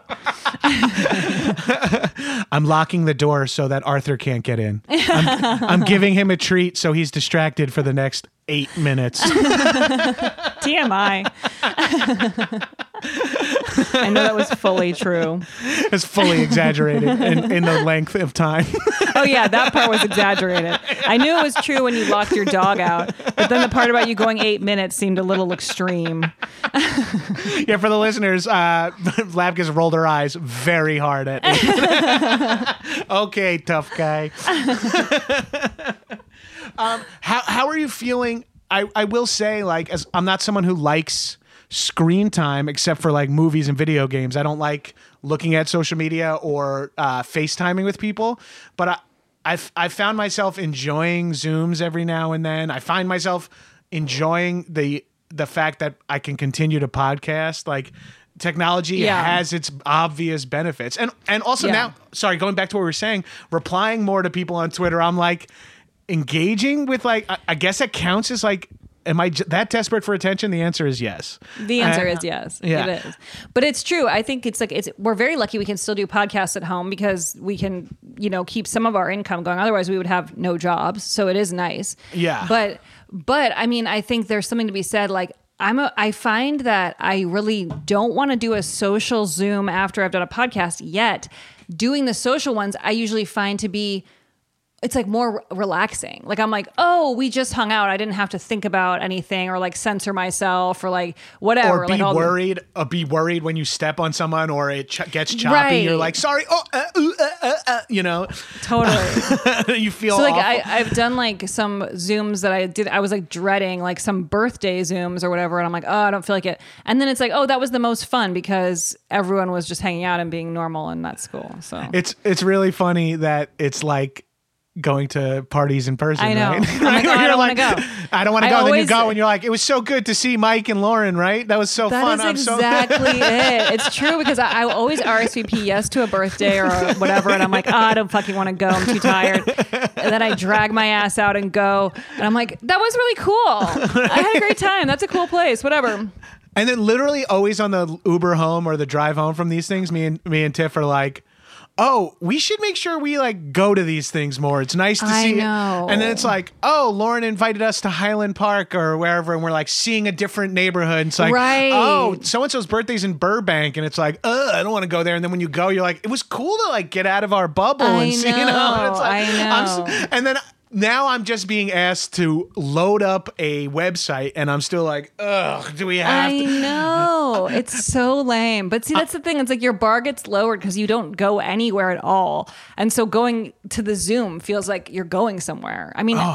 I'm locking the door so that Arthur can't get in. I'm, I'm giving him a treat so he's distracted for the next eight minutes. T M I. I know that was fully true. It's fully exaggerated in, in the length of time. Oh yeah, that part was exaggerated. I knew it was true when you locked your dog out, but then the part about you going eight minutes seemed a little extreme. Yeah, for the listeners, uh, Labkus rolled her eyes very hard at me. Okay, tough guy. um, how how are you feeling? I, I will say, like, as I'm not someone who likes screen time except for like movies and video games. I don't like looking at social media or uh, FaceTiming with people, but I I've I found myself enjoying Zooms every now and then. I find myself enjoying the the fact that I can continue to podcast. Like, technology Yeah. has its obvious benefits, and and also Yeah. now, sorry, going back to what we were saying, replying more to people on Twitter. I'm like engaging with like I, I guess it counts as like. Am I j- that desperate for attention? The answer is yes. The answer Uh, is yes. yeah. It is. But it's true. I think it's like it's we're very lucky we can still do podcasts at home because we can, you know, keep some of our income going. Otherwise we would have no jobs. So it is nice. Yeah. But but I mean, I think there's something to be said like I'm a I find that I really don't want to do a social Zoom after I've done a podcast yet. Doing the social ones I usually find to be it's like more relaxing. Like I'm like, oh, we just hung out. I didn't have to think about anything or like censor myself or like whatever. Or be like all the- worried. Or be worried when you step on someone or it ch- gets choppy. Right. You're like, sorry. Oh, uh, ooh, uh, uh, uh, you know. Totally. You feel So like awful. I, I've done like some Zooms that I did. I was like dreading like some birthday Zooms or whatever, and I'm like, oh, I don't feel like it. And then it's like, oh, that was the most fun because everyone was just hanging out and being normal, and that's cool. So It's it's really funny that it's like going to parties in person. I know. Right? I'm like, oh, I You're don't wanna like, go. I don't want to I go. Then you always- go and you're like, it was so good to see Mike and Lauren. Right? That was so that fun. is I'm so exactly it. It's true because I, I always R S V P yes to a birthday or whatever, and I'm like, oh, I don't fucking want to go. I'm too tired. And then I drag my ass out and go, and I'm like, that was really cool. I had a great time. That's a cool place. Whatever. And then literally always on the Uber home or the drive home from these things, me and me and Tiff are like, oh, we should make sure we like go to these things more. It's nice to I see know. it. And then it's like, oh, Lauren invited us to Highland Park or wherever, and we're like seeing a different neighborhood. And it's like, Right. oh, so and so's birthday's in Burbank, and it's like, ugh, I don't want to go there. And then when you go, you're like, it was cool to like get out of our bubble I and see, you know. And it's know, like, I I'm so- know. and then. Now I'm just being asked to load up a website, and I'm still like, ugh, do we have I to? know. It's so lame. But see, that's the thing. It's like your bar gets lowered because you don't go anywhere at all. And so going to the Zoom feels like you're going somewhere. I mean, Oh.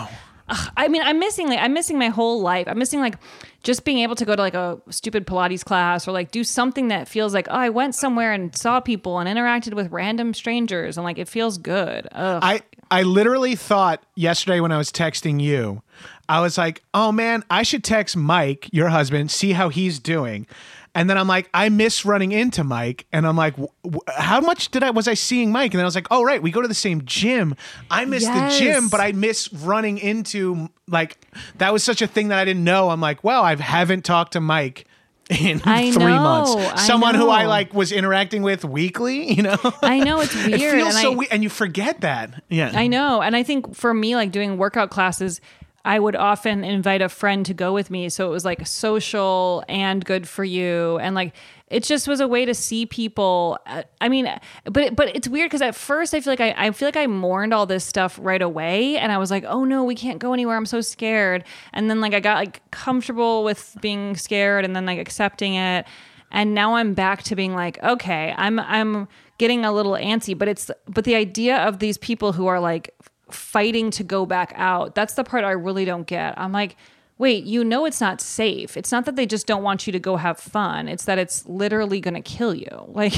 ugh, I mean, I'm missing like I'm missing my whole life. I'm missing like just being able to go to like a stupid Pilates class or like do something that feels like, oh, I went somewhere and saw people and interacted with random strangers and like it feels good. Ugh. I I literally thought yesterday when I was texting you, I was like, oh man, I should text Mike, your husband, see how he's doing. And then I'm like, I miss running into Mike. And I'm like, how much did I, was I seeing Mike? And then I was like, oh, right. We go to the same gym. I miss Yes. the gym, but I miss running into, like, that was such a thing that I didn't know. I'm like, well, I haven't talked to Mike in I three know, months. I Someone who I know. like was interacting with weekly, you know? I know, it's weird. It feels and so I, weird. And you forget that. Yeah. I know. And I think for me, like doing workout classes, I would often invite a friend to go with me. So it was like social and good for you. And like, it just was a way to see people. Uh, I mean, but, but it's weird because at first I feel like I, I feel like I mourned all this stuff right away. And I was like, oh no, we can't go anywhere. I'm so scared. And then like, I got like comfortable with being scared and then like accepting it. And now I'm back to being like, okay, I'm, I'm getting a little antsy, but it's, but the idea of these people who are like, fighting to go back out. That's the part I really don't get. I'm like, wait, you know it's not safe. It's not that they just don't want you to go have fun. It's that it's literally going to kill you. Like,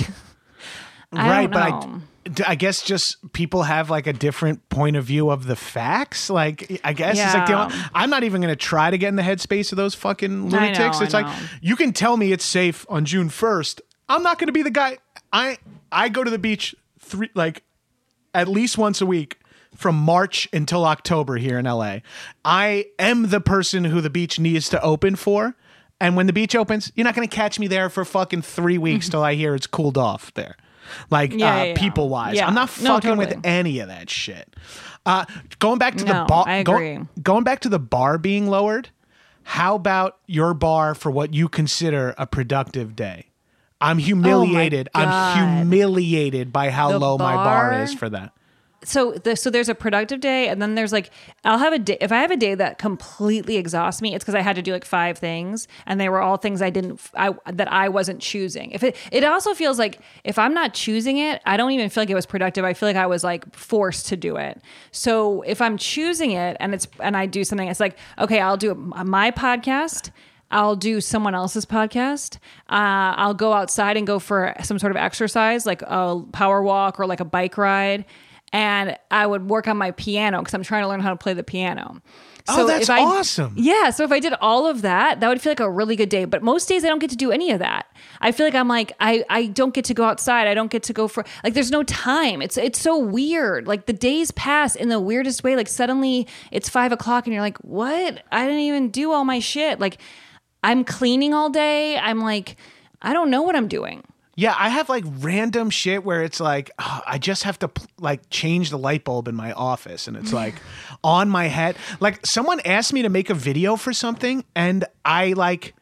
I right, don't know. but I, I guess just people have like a different point of view of the facts. Like, I guess it's like, Yeah. the, I'm not even going to try to get in the headspace of those fucking lunatics. I It's like, know. you can tell me it's safe on June first. I'm not going to be the guy. I I go to the beach three like at least once a week from March until October here in L A. I am the person who the beach needs to open for. And when the beach opens, you're not going to catch me there for fucking three weeks till I hear it's cooled off there. Like, Yeah, uh, yeah, yeah. people wise. Yeah. I'm not No, fucking totally. with any of that shit. Uh, going back to No, the bar, I go- agree. going back to the bar being lowered. How about your bar for what you consider a productive day? I'm humiliated. I'm God. humiliated by how The low my bar bar? is for that. So, the, so there's a productive day, and then there's like, I'll have a day. If I have a day that completely exhausts me, it's because I had to do like five things, and they were all things I didn't, I that I wasn't choosing. If it, it also feels like if I'm not choosing it, I don't even feel like it was productive. I feel like I was like forced to do it. So if I'm choosing it, and it's and I do something, it's like, okay, I'll do my podcast. I'll do someone else's podcast. Uh, I'll go outside and go for some sort of exercise, like a power walk or like a bike ride. And I would work on my piano because I'm trying to learn how to play the piano. Oh, that's if I, awesome. Yeah. So if I did all of that, that would feel like a really good day. But most days I don't get to do any of that. I feel like I'm like, I, I don't get to go outside. I don't get to go for, like, there's no time. It's, it's so weird. Like the days pass in the weirdest way. Like suddenly it's five o'clock and you're like, what? I didn't even do all my shit. Like I'm cleaning all day. I'm like, I don't know what I'm doing. Yeah, I have like random shit where it's like, oh, I just have to like change the light bulb in my office. And it's like on my head. Like someone asked me to make a video for something and I like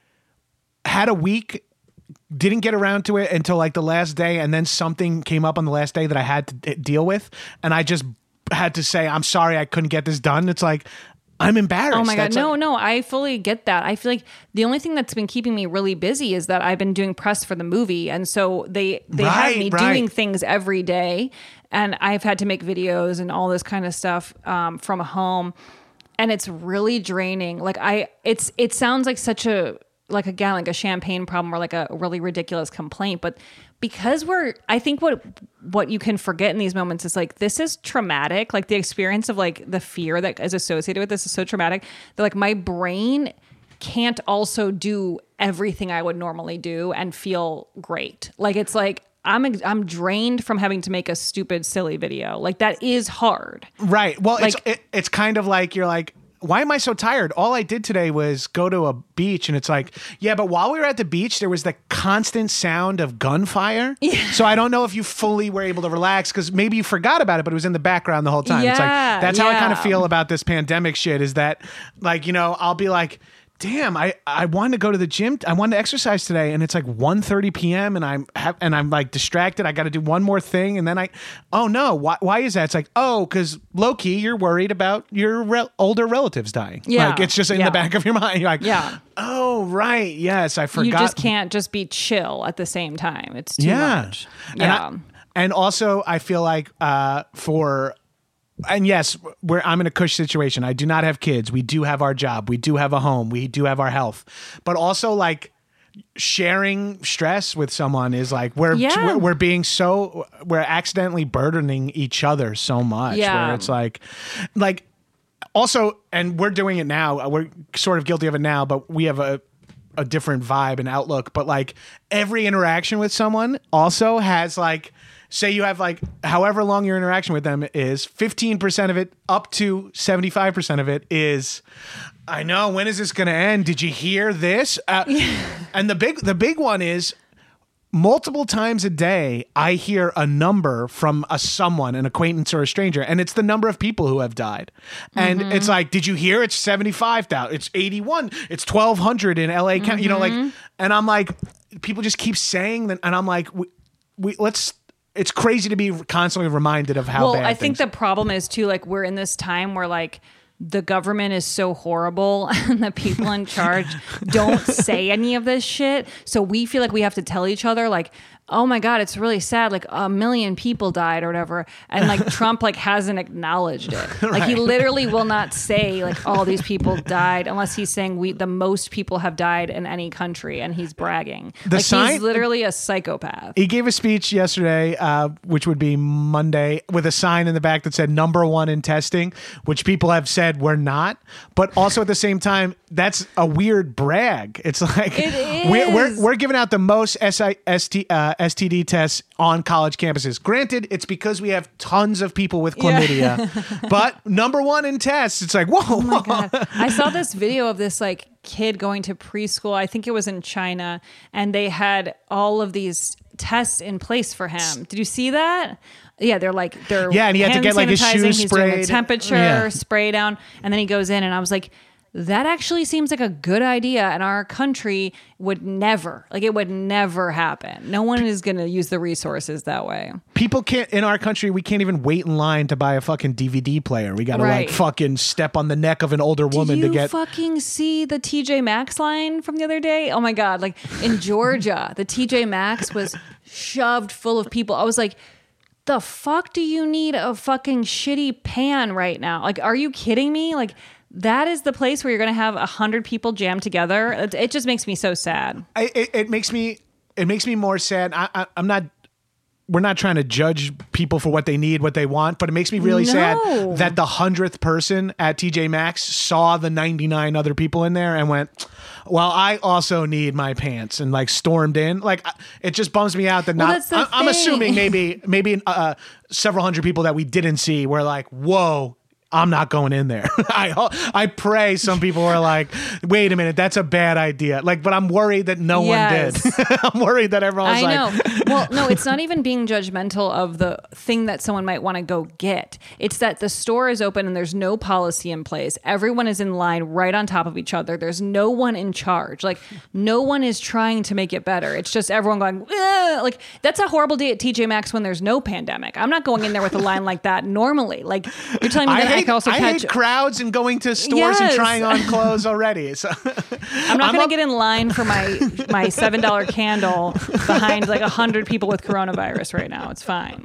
had a week, didn't get around to it until like the last day. And then something came up on the last day that I had to d- deal with. And I just had to say, I'm sorry, I couldn't get this done. It's like, I'm embarrassed. Oh my God. That's No, like- no, I fully get that. I feel like the only thing that's been keeping me really busy is that I've been doing press for the movie. And so they, they have Right, me right. doing things every day. And I've had to make videos and all this kind of stuff um, from home. And it's really draining. Like I, it's, it sounds like such a, like again, like a champagne problem or like a really ridiculous complaint, but because we're, I think what, what you can forget in these moments is like, this is traumatic. Like the experience of like the fear that is associated with this is so traumatic that like my brain can't also do everything I would normally do and feel great. Like, it's like, I'm, ex- I'm drained from having to make a stupid, silly video. Like that is hard. Right. Well, Like- it's it, it's kind of like you're like, why am I so tired? All I did today was go to a beach, and it's like, yeah, but while we were at the beach, there was the constant sound of gunfire. Yeah. So I don't know if you fully were able to relax because maybe you forgot about it, but it was in the background the whole time. It's like Yeah, that's how I kind of yeah. feel about this pandemic shit. Is that like, you know, I'll be like, damn, I, I wanted to go to the gym. I wanted to exercise today, and it's like one thirty p.m. and I'm ha- and I'm like distracted. I got to do one more thing, and then I, oh no, why, why is that? It's like, oh, because low key, you're worried about your re- older relatives dying. Yeah. Like it's just in Yeah. the back of your mind. You're like, Yeah. oh right, yes, I forgot. You just can't just be chill at the same time. It's too yeah. much. And Yeah. I- and also, I feel like uh, for and yes, we're, I'm in a cush situation. I do not have kids. We do have our job. We do have a home. We do have our health. But also, like, sharing stress with someone is like we're, Yeah. we're we're being so we're accidentally burdening each other so much. Yeah. Where it's like, like also, and we're doing it now. We're sort of guilty of it now, but we have a a different vibe and outlook. But like every interaction with someone also has like. Say you have like however long your interaction with them is, fifteen percent of it up to seventy-five percent of it is, I know, when is this going to end? Did you hear this? Uh, and the big the big one is multiple times a day I hear a number from a someone, an acquaintance or a stranger, and it's the number of people who have died. And mm-hmm. it's like, did you hear? It's seventy-five thousand. It's eighty-one. It's twelve hundred in L A County. Mm-hmm. You know, like, and I'm like, people just keep saying that, and I'm like, we, we let's. It's crazy to be constantly reminded of how well, bad I think things- the problem is too, like, we're in this time where like the government is so horrible and the people in charge don't say any of this shit. So we feel like we have to tell each other like, oh my God, it's really sad. Like a million people died or whatever. And like Trump like hasn't acknowledged it. Like he literally will not say like all these people died unless he's saying we the most people have died in any country and he's bragging. The like sign- he's literally a psychopath. He gave a speech yesterday, uh, which would be Monday, with a sign in the back that said number one in testing, which people have said we're not. But also at the same time, that's a weird brag. It's like It we're, we're, is. we're giving out the most S I S T, uh, S T D tests on college campuses. Granted, it's because we have tons of people with chlamydia, yeah. but number one in tests. It's like, whoa. Oh my God. I saw this video of this like kid going to preschool. I think it was in China, and they had all of these tests in place for him. Did you see that? Yeah, they're like they're yeah, and he had to get like his shoes He's sprayed, doing the temperature yeah. spray down, and then he goes in, and I was like, that actually seems like a good idea, and our country would never, like it would never happen. No one is going to use the resources that way. People can't, in our country, we can't even wait in line to buy a fucking D V D player. We got to Right. like fucking step on the neck of an older woman Did you to get. fucking see the T J Maxx line from the other day? Oh my God. Like in Georgia, the T J Maxx was shoved full of people. I was like, the fuck do you need a fucking shitty pan right now? Like, are you kidding me? Like, that is the place where you're going to have a hundred people jammed together. It, it just makes me so sad. I, it, it makes me, it makes me more sad. I, I, I'm not, we're not trying to judge people for what they need, what they want, but it makes me really No. sad that the hundredth person at T J Maxx saw the ninety-nine other people in there and went, well, I also need my pants, and like stormed in. Like, it just bums me out that Well, not, that's the I, I'm thing. assuming maybe, maybe uh, several hundred people that we didn't see were like, whoa, I'm not going in there. I I pray some people are like, wait a minute, that's a bad idea. Like, but I'm worried that no Yes. one did. I'm worried that everyone's I like, know. Well, no, it's not even being judgmental of the thing that someone might want to go get. It's that the store is open and there's no policy in place. Everyone is in line right on top of each other. There's no one in charge. Like, no one is trying to make it better. It's just everyone going, "Ugh." Like, that's a horrible day at T J Maxx when there's no pandemic. I'm not going in there with a line like that normally. Like, you're telling me I that I, hate, can also I catch hate crowds and going to stores and Yes. trying on clothes already. So I'm not I'm going up- to get in line for my my seven dollar candle behind like a hundred people with coronavirus right now. It's fine.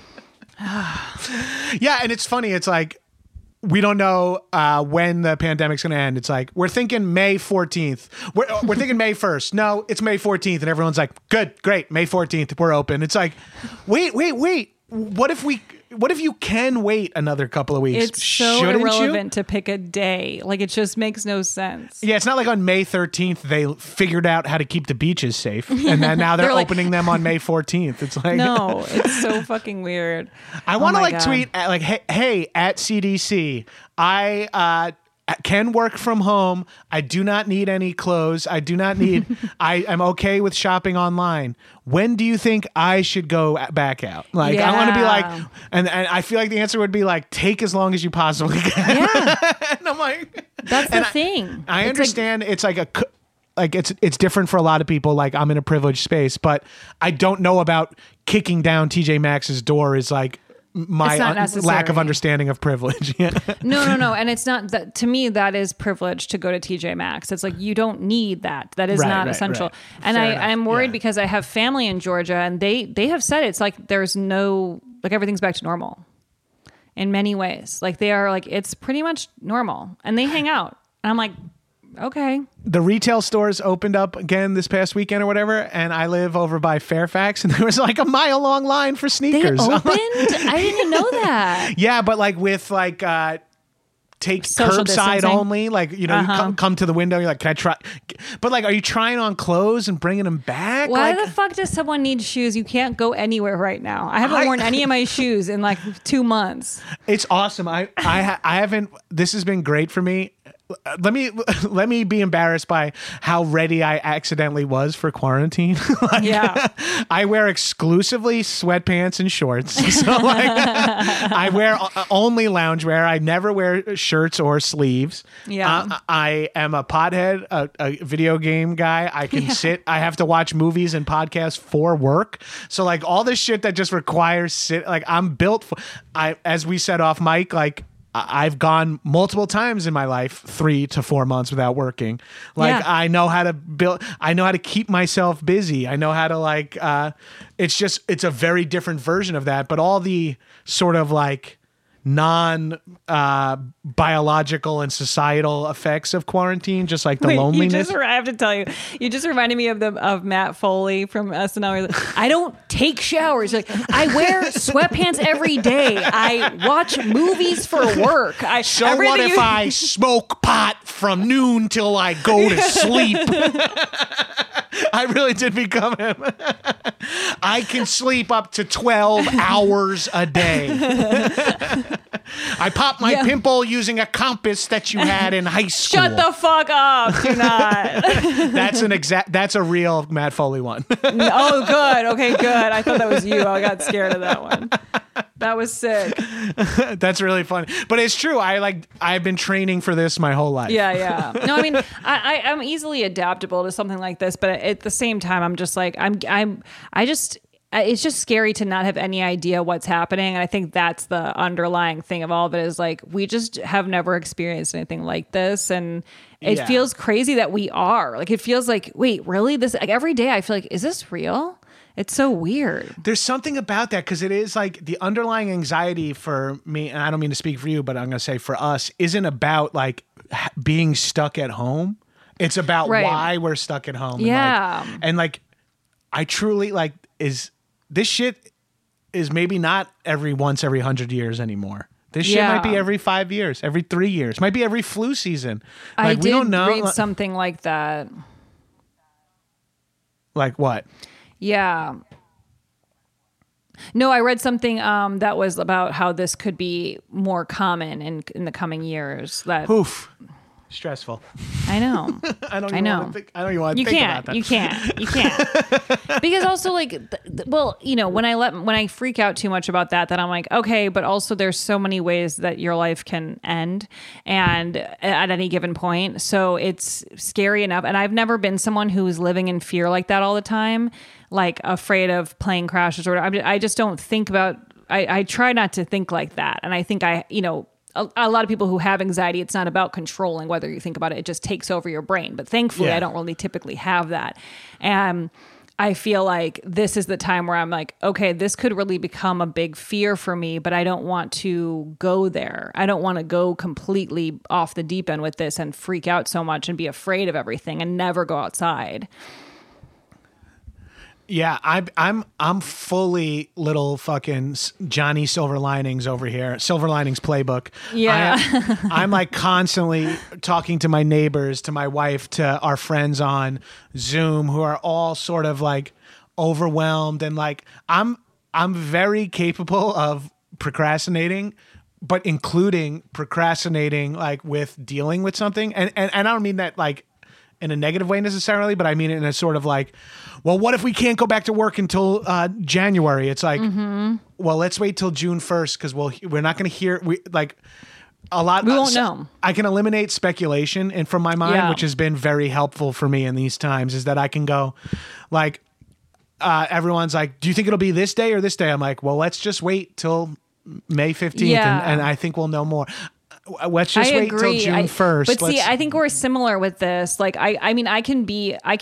Yeah, and it's funny. It's like, we don't know uh, when the pandemic's going to end. It's like, we're thinking May fourteenth. We're, we're thinking May first. No, it's May fourteenth. And everyone's like, good, great, May fourteenth, we're open. It's like, wait, wait, wait. What if we... What if you can wait another couple of weeks? It's so Shouldn't irrelevant you? to pick a day. Like, it just makes no sense. Yeah, it's not like on May thirteenth they figured out how to keep the beaches safe, and then now they're, They're like- opening them on May fourteenth. It's like, No, it's so fucking weird. I want to Oh my like God. tweet at, like, hey, hey, at C D C, I uh, can work from home. I do not need any clothes. I do not need. I am okay with shopping online. When do you think I should go back out? Like, I want to be like, Yeah. and, and I feel like the answer would be like, take as long as you possibly can. Yeah, And I'm like, that's the and I- thing. I It's like- understand it's like a c- like it's it's different for a lot of people. Like, I'm in a privileged space, but I don't know about kicking down T J Maxx's door is like my It's not un- lack of necessary. understanding of privilege. Yeah. No, no, no. And it's not that to me, that is privilege to go to T J Maxx. It's like, you don't need that. That is Right, not right, essential. right. And Fair I, enough. I'm worried Yeah. because I have family in Georgia, and they, they have said it's like there's no, like everything's back to normal in many ways. Like they are like, it's pretty much normal and they hang out. And I'm like, okay. The retail stores opened up again this past weekend or whatever, and I live over by Fairfax, and there was like a mile long line for They sneakers. opened? I didn't even know that. Yeah, but like with like uh take Social curbside distancing. only, like you know, Uh-huh. you come, come to the window. You're like, can I try? But like, are you trying on clothes and bringing them back? Why like, the fuck does someone need shoes? You can't go anywhere right now. I haven't I- worn any of my shoes in like two months. It's awesome. I I ha- I haven't. This has been great for me. Let me let me be embarrassed by how ready I accidentally was for quarantine. Like, Yeah. I wear exclusively sweatpants and shorts. So like, I wear o- only loungewear. I never wear shirts or sleeves. Yeah. Uh, I am a pothead, a, a video game guy. I can Yeah. sit. I have to watch movies and podcasts for work. So like all this shit that just requires sit. Like I'm built for. I as we said off mic, like. I- I've gone multiple times in my life, three to four months without working. Like Yeah. I know how to build, I know how to keep myself busy. I know how to like, uh, it's just, it's a very different version of that. But all the sort of like non uh, biological and societal effects of quarantine, just like the Wait, loneliness. You just, I have to tell you, you just reminded me of the of Matt Foley from S N L. He's like, I don't take showers. Like I wear sweatpants every day. I watch movies for work. I So what everything if you- I smoke pot from noon till I go to sleep? I really did become him. I can sleep up to twelve hours a day. I popped my Yeah. pimple using a compass that you had in high school. Shut the fuck up! Do not. That's an exact. That's a real Matt Foley one. Oh, good. Okay, good. I thought that was you. I got scared of that one. That was sick. That's really funny, but it's true. I like. I've been training for this my whole life. Yeah, yeah. No, I mean, I, I, I'm easily adaptable to something like this, but at the same time, I'm just like, I'm, I'm, I just, it's just scary to not have any idea what's happening. And I think that's the underlying thing of all of it is like, we just have never experienced anything like this. And it Yeah. feels crazy that we are. Like, it feels like, wait, really? This, like every day I feel like, is this real? It's so weird. There's something about that because it is like the underlying anxiety for me, and I don't mean to speak for you, but I'm going to say for us, isn't about like h- being stuck at home. It's about Right. why we're stuck at home. Yeah. And like, and like, I truly like, is this shit is maybe not every once every hundred years anymore. This shit Yeah. might be every five years, every three years, might be every flu season. Like, I we did don't know. read something like that. Like what? Yeah. No, I read something um, that was about how this could be more common in in the coming years. That Oof. Stressful. I know. I don't. I Even know. Want to think, I don't even want to You think can't. about that. You can't. You can't. Because also, like, th- th- well, you know, when I let when I freak out too much about that, then I'm like, okay, but also there's so many ways that your life can end, and at any given point, so it's scary enough. And I've never been someone who's living in fear like that all the time, like afraid of plane crashes or whatever. I just don't think about. I, I try not to think like that, and I think I, you know. A, a lot of people who have anxiety, it's not about controlling whether you think about it. It just takes over your brain. But thankfully, Yeah. I don't really typically have that. And I feel like this is the time where I'm like, okay, this could really become a big fear for me, but I don't want to go there. I don't want to go completely off the deep end with this and freak out so much and be afraid of everything and never go outside. Yeah, I'm I'm I'm fully little fucking s- Johnny Silver Linings over here. Silver Linings playbook. Yeah. I, I'm like constantly talking to my neighbors, to my wife, to our friends on Zoom who are all sort of like overwhelmed and like I'm I'm very capable of procrastinating, but including procrastinating like with dealing with something. And and, and I don't mean that like in a negative way necessarily, but I mean it in a sort of like, well, what if we can't go back to work until uh, January? It's like, Mm-hmm. well, let's wait till June first because we'll we're not going to hear we like a lot. We won't so know. I can eliminate speculation and from my mind, Yeah. which has been very helpful for me in these times, is that I can go like. Uh, everyone's like, do you think it'll be this day or this day? I'm like, well, let's just wait till May fifteenth Yeah. and, and I think we'll know more. Let's just I wait agree. till June I- first. But see, Let's- I think we're similar with this. Like, I, I mean, I can be, I can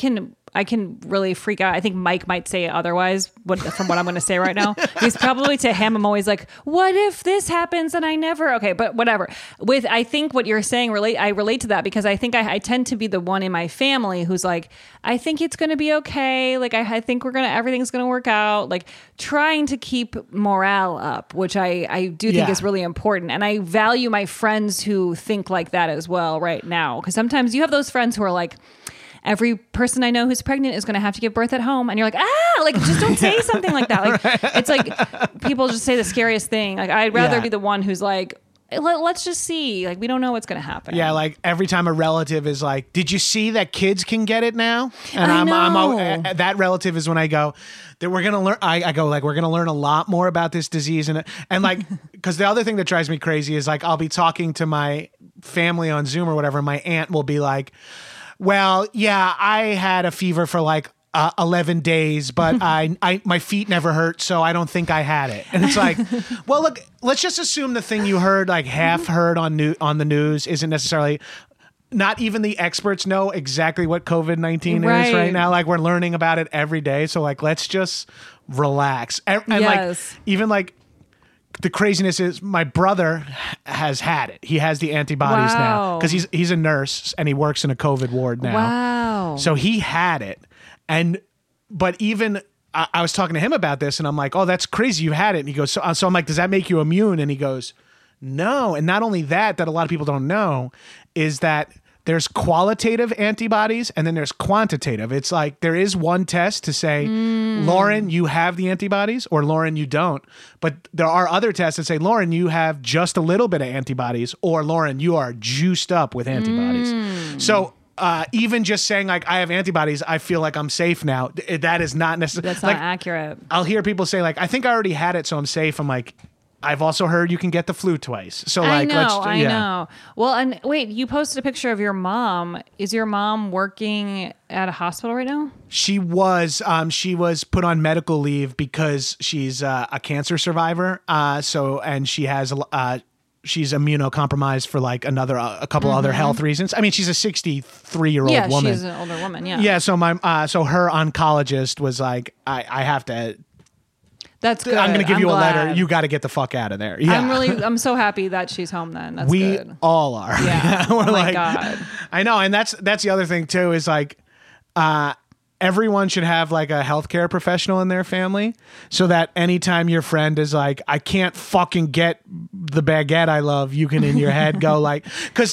I can really freak out. I think Mike might say otherwise what, from what I'm going to say right now. He's probably to him, I'm always like, what if this happens and I never, okay, but whatever. With, I think what you're saying, relate, I relate to that because I think I, I tend to be the one in my family who's like, I think it's going to be okay. Like, I, I think we're going to, everything's going to work out. Like trying to keep morale up, which I, I do think Yeah. is really important. And I value my friends who think like that as well right now. Because sometimes you have those friends who are like, every person I know who's pregnant is going to have to give birth at home. And you're like, ah, like, just don't say something like that. Like, right. It's like people just say the scariest thing. Like, I'd rather Yeah. be the one who's like, Let, let's just see. Like, we don't know what's going to happen. Yeah, like every time a relative is like, "Did you see that kids can get it now?" And I I'm, I'm, know. uh, that relative is when I go that we're gonna learn. I, I go like we're gonna learn a lot more about this disease and and like because the other thing that drives me crazy is like I'll be talking to my family on Zoom or whatever. And my aunt will be like, "Well, yeah, I had a fever for like." Uh, eleven days, but I, I, my feet never hurt, so I don't think I had it. And it's like, well, look, let's just assume the thing you heard, like half heard on new on the news, isn't necessarily. Not even the experts know exactly what COVID nineteen Right. is right now. Like we're learning about it every day, so like let's just relax. And, and Yes. like even like the craziness is, my brother has had it. He has the antibodies now Wow. because he's he's a nurse and he works in a COVID ward now. Wow. So he had it. And, but even, I, I was talking to him about this and I'm like, oh, that's crazy. You had it. And he goes, so, so I'm like, does that make you immune? And he goes, no. And not only that, that a lot of people don't know is that there's qualitative antibodies and then there's quantitative. It's like, there is one test to say, mm. Lauren, you have the antibodies or Lauren, you don't. But there are other tests that say, Lauren, you have just a little bit of antibodies or Lauren, you are juiced up with antibodies. Mm. So, Uh, even just saying like I have antibodies, I feel like I'm safe now. That is not necessarily. That's not like, accurate. I'll hear people say like, I think I already had it, so I'm safe. I'm like, I've also heard you can get the flu twice. So like, I know, let's, I yeah. know. Well, and wait, you posted a picture of your mom. Is your mom working at a hospital right now? She was, um, she was put on medical leave because she's uh, a cancer survivor. Uh, so and she has uh. She's immunocompromised for like another, uh, a couple mm-hmm. other health reasons. I mean, she's a sixty-three year old yeah, woman. she's an older woman. Yeah. Yeah. So my, uh, so her oncologist was like, I, I have to, that's good. I'm going to give I'm you glad. a letter. You got to get the fuck out of there. Yeah. I'm really, I'm so happy that she's home then. That's we good. all are. Yeah. We're oh my like, God. I know. And that's, that's the other thing too, is like, uh, everyone should have like a healthcare professional in their family so that anytime your friend is like, I can't fucking get the baguette I love, you can in your head go like, because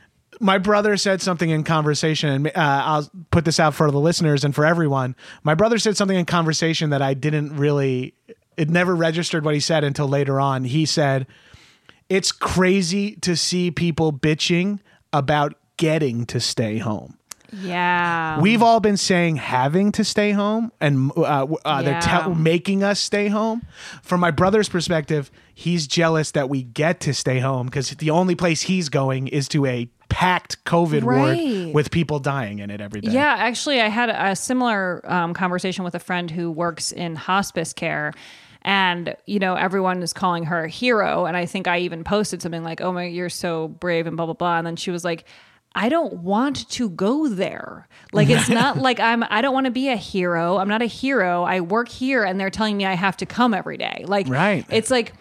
my brother said something in conversation, and uh, I'll put this out for the listeners and for everyone. My brother said something in conversation that I didn't really, it never registered what he said until later on. He said, it's crazy to see people bitching about getting to stay home. Yeah. We've all been saying having to stay home and uh, uh, they're Yeah. te- making us stay home. From my brother's perspective, he's jealous that we get to stay home because the only place he's going is to a packed COVID Right. ward with people dying in it every day. Yeah, actually, I had a similar um, conversation with a friend who works in hospice care. And, you know, everyone is calling her a hero. And I think I even posted something like, oh my, you're so brave and blah, blah, blah. And then she was like, I don't want to go there. Like, it's not like I'm, I don't want to be a hero. I'm not a hero. I work here and they're telling me I have to come every day. Like, Right. It's like,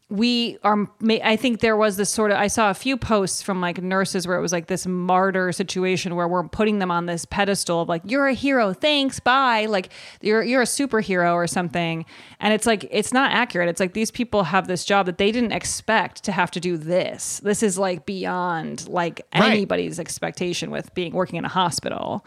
we are, I think there was this sort of, I saw a few posts from like nurses where it was like this martyr situation where we're putting them on this pedestal of like, you're a hero, thanks, bye. Like you're, you're a superhero or something. And it's like, it's not accurate. It's like these people have this job that they didn't expect to have to do this. This is like beyond like Right. anybody's expectation with being working in a hospital.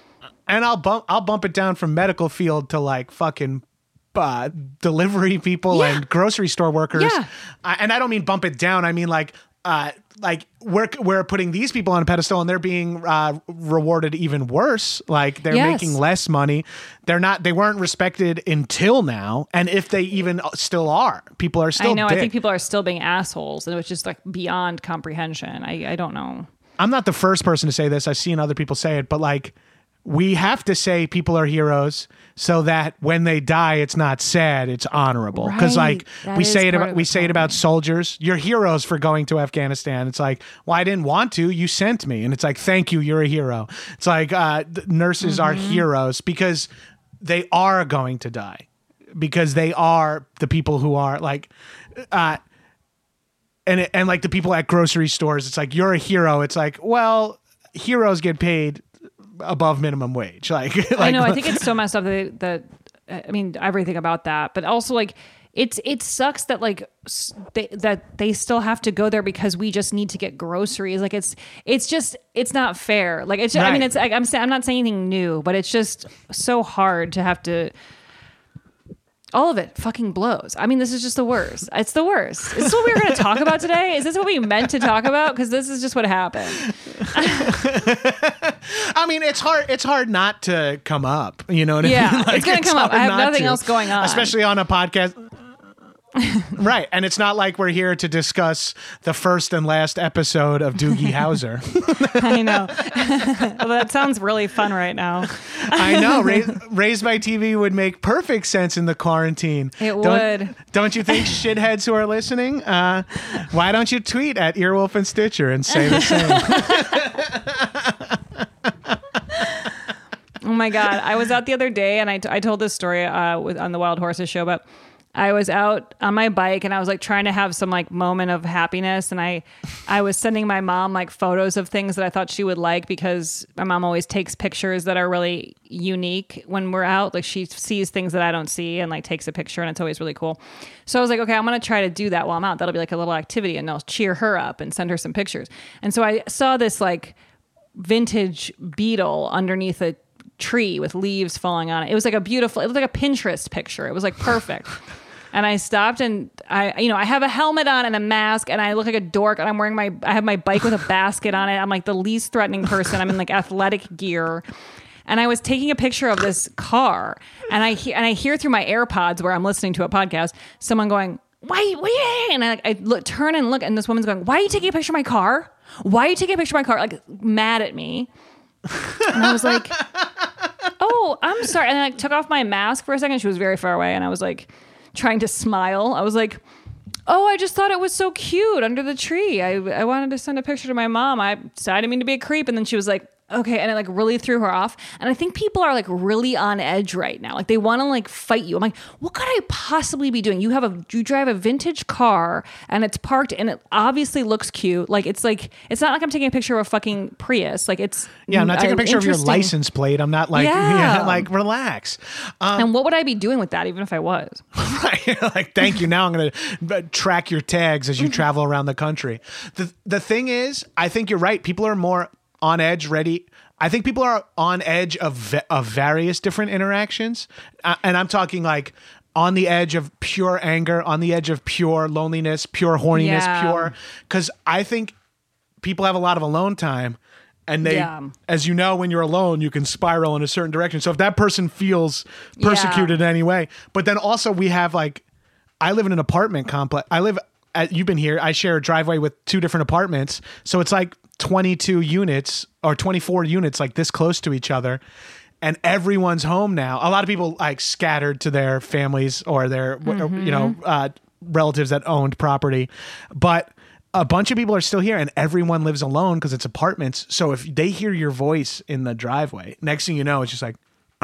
And I'll bump, I'll bump it down from medical field to like fucking Uh, delivery people Yeah. and grocery store workers. Yeah. Uh, and I don't mean bump it down. I mean like, uh, like we're, we're putting these people on a pedestal and they're being uh, rewarded even worse. Like they're Yes. making less money. They're not, they weren't respected until now. And if they even still are, people are still I know. dick. I think people are still being assholes and it's just like beyond comprehension. I, I don't know. I'm not the first person to say this. I've seen other people say it, but like we have to say people are heroes so that when they die, it's not sad, it's honorable. Because Right. like That we is say it part about of we the say it about soldiers. You're heroes for going to Afghanistan. It's like, well, I didn't want to. You sent me, and it's like, thank you. You're a hero. It's like uh, th- nurses are Mm-hmm. heroes because they are going to die, because they are the people who are like. Uh, And, it, and like the people at grocery stores, it's like, you're a hero. It's like, well, heroes get paid above minimum wage. Like, like I know. I think it's so messed up that, that I mean, everything about that, but also like it's it sucks that like s- they, that they still have to go there because we just need to get groceries. Like it's it's just it's not fair. Like it's just, I mean, Right. it's like, I'm sa- I'm not saying anything new, but it's just so hard to have to. All of it fucking blows. I mean, this is just the worst. It's the worst. Is this what we were going to talk about today? Is this what we meant to talk about? Because this is just what happened. I mean, it's hard. It's hard not to come up. You know what I Yeah, mean? it's gonna come up. hard I have not nothing to, else going on. especially on a podcast. Right, and it's not like we're here to discuss the first and last episode of Doogie Howser. I know. Well, that sounds really fun right now. I know. Raised, Raised by T V would make perfect sense in the quarantine. It don't, would. Don't you think, shitheads who are listening? Uh, why don't you tweet at Earwolf and Stitcher and say the same? Oh my God. I was out the other day and I, t- I told this story uh, with, on the Wild Horses show, but I was out on my bike and I was like trying to have some like moment of happiness. And I, I was sending my mom like photos of things that I thought she would like, because my mom always takes pictures that are really unique when we're out. Like she sees things that I don't see and like takes a picture, and it's always really cool. So I was like, okay, I'm going to try to do that while I'm out. That'll be like a little activity and I'll cheer her up and send her some pictures. And so I saw this like vintage beetle underneath a tree with leaves falling on it. It was like a beautiful, it was like a Pinterest picture. It was like perfect. And I stopped and I, you know, I have a helmet on and a mask and I look like a dork and I'm wearing my, I have my bike with a basket on it. I'm like the least threatening person. I'm in like athletic gear. And I was taking a picture of this car and I hear, and I hear through my AirPods where I'm listening to a podcast, someone going, why, why? And I, I look, turn and look, and this woman's going, why are you taking a picture of my car? Why are you taking a picture of my car? Like mad at me. And I was like, oh, I'm sorry. And I like, took off my mask for a second. She was very far away. And I was like, trying to smile. I was like, oh, I just thought it was so cute under the tree. I, I wanted to send a picture to my mom. I, so I didn't mean to be a creep. And then she was like, okay. And it like really threw her off. And I think people are like really on edge right now. Like they want to like fight you. I'm like, what could I possibly be doing? You have a, you drive a vintage car and it's parked and it obviously looks cute. Like it's like, it's not like I'm taking a picture of a fucking Prius. Like it's, Yeah, I'm not taking a picture of your interesting- license plate. I'm not like, Yeah. yeah, like relax. Um, And what would I be doing with that even if I was? Right. Like, thank you. Now I'm going to track your tags as you travel around the country. The the thing is, I think you're right. People are more on edge, ready. I think people are on edge of v- of various different interactions. Uh, and I'm talking like on the edge of pure anger, on the edge of pure loneliness, pure horniness, Yeah. pure. Because I think people have a lot of alone time. And they, Yeah. as you know, when you're alone, you can spiral in a certain direction. So if that person feels persecuted Yeah. in any way, but then also we have like, I live in an apartment complex. I live at, you've been here. I share a driveway with two different apartments. So it's like twenty-two units or twenty-four units like this close to each other. And everyone's home now. A lot of people like scattered to their families or their, Mm-hmm. you know, uh, relatives that owned property. But a bunch of people are still here and everyone lives alone because it's apartments. So if they hear your voice in the driveway, next thing you know, it's just like,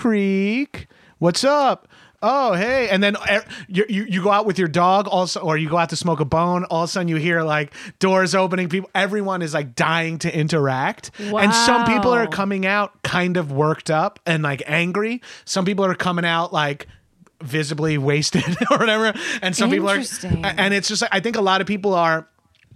Creek, what's up? Oh, hey. And then uh, you, you, you go out with your dog also, or you go out to smoke a bone. All of a sudden you hear like doors opening. People, everyone is like dying to interact. And some people are Wow. coming out kind of worked up and like angry. Some people are coming out like visibly wasted or whatever. And some people are, Interesting. and it's just, like, I think a lot of people are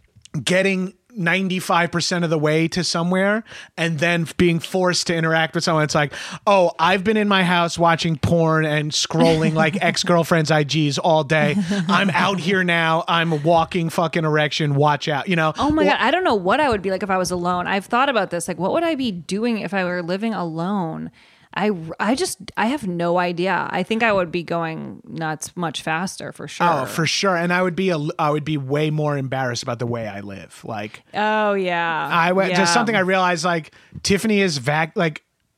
getting ninety-five percent of the way to somewhere and then being forced to interact with someone. It's like, oh, I've been in my house watching porn and scrolling like ex-girlfriend's I Gs all day. I'm out here now. I'm walking fucking erection. Watch out. You know? Oh my Well, God. I don't know what I would be like if I was alone. I've thought about this. Like, what would I be doing if I were living alone? I, I just, I have no idea. I think I would be going nuts much faster for sure. Oh, for sure. And I would be a, I would be way more embarrassed about the way I live. Like, Oh, yeah. I went yeah. just something I realized like Tiffany is vac like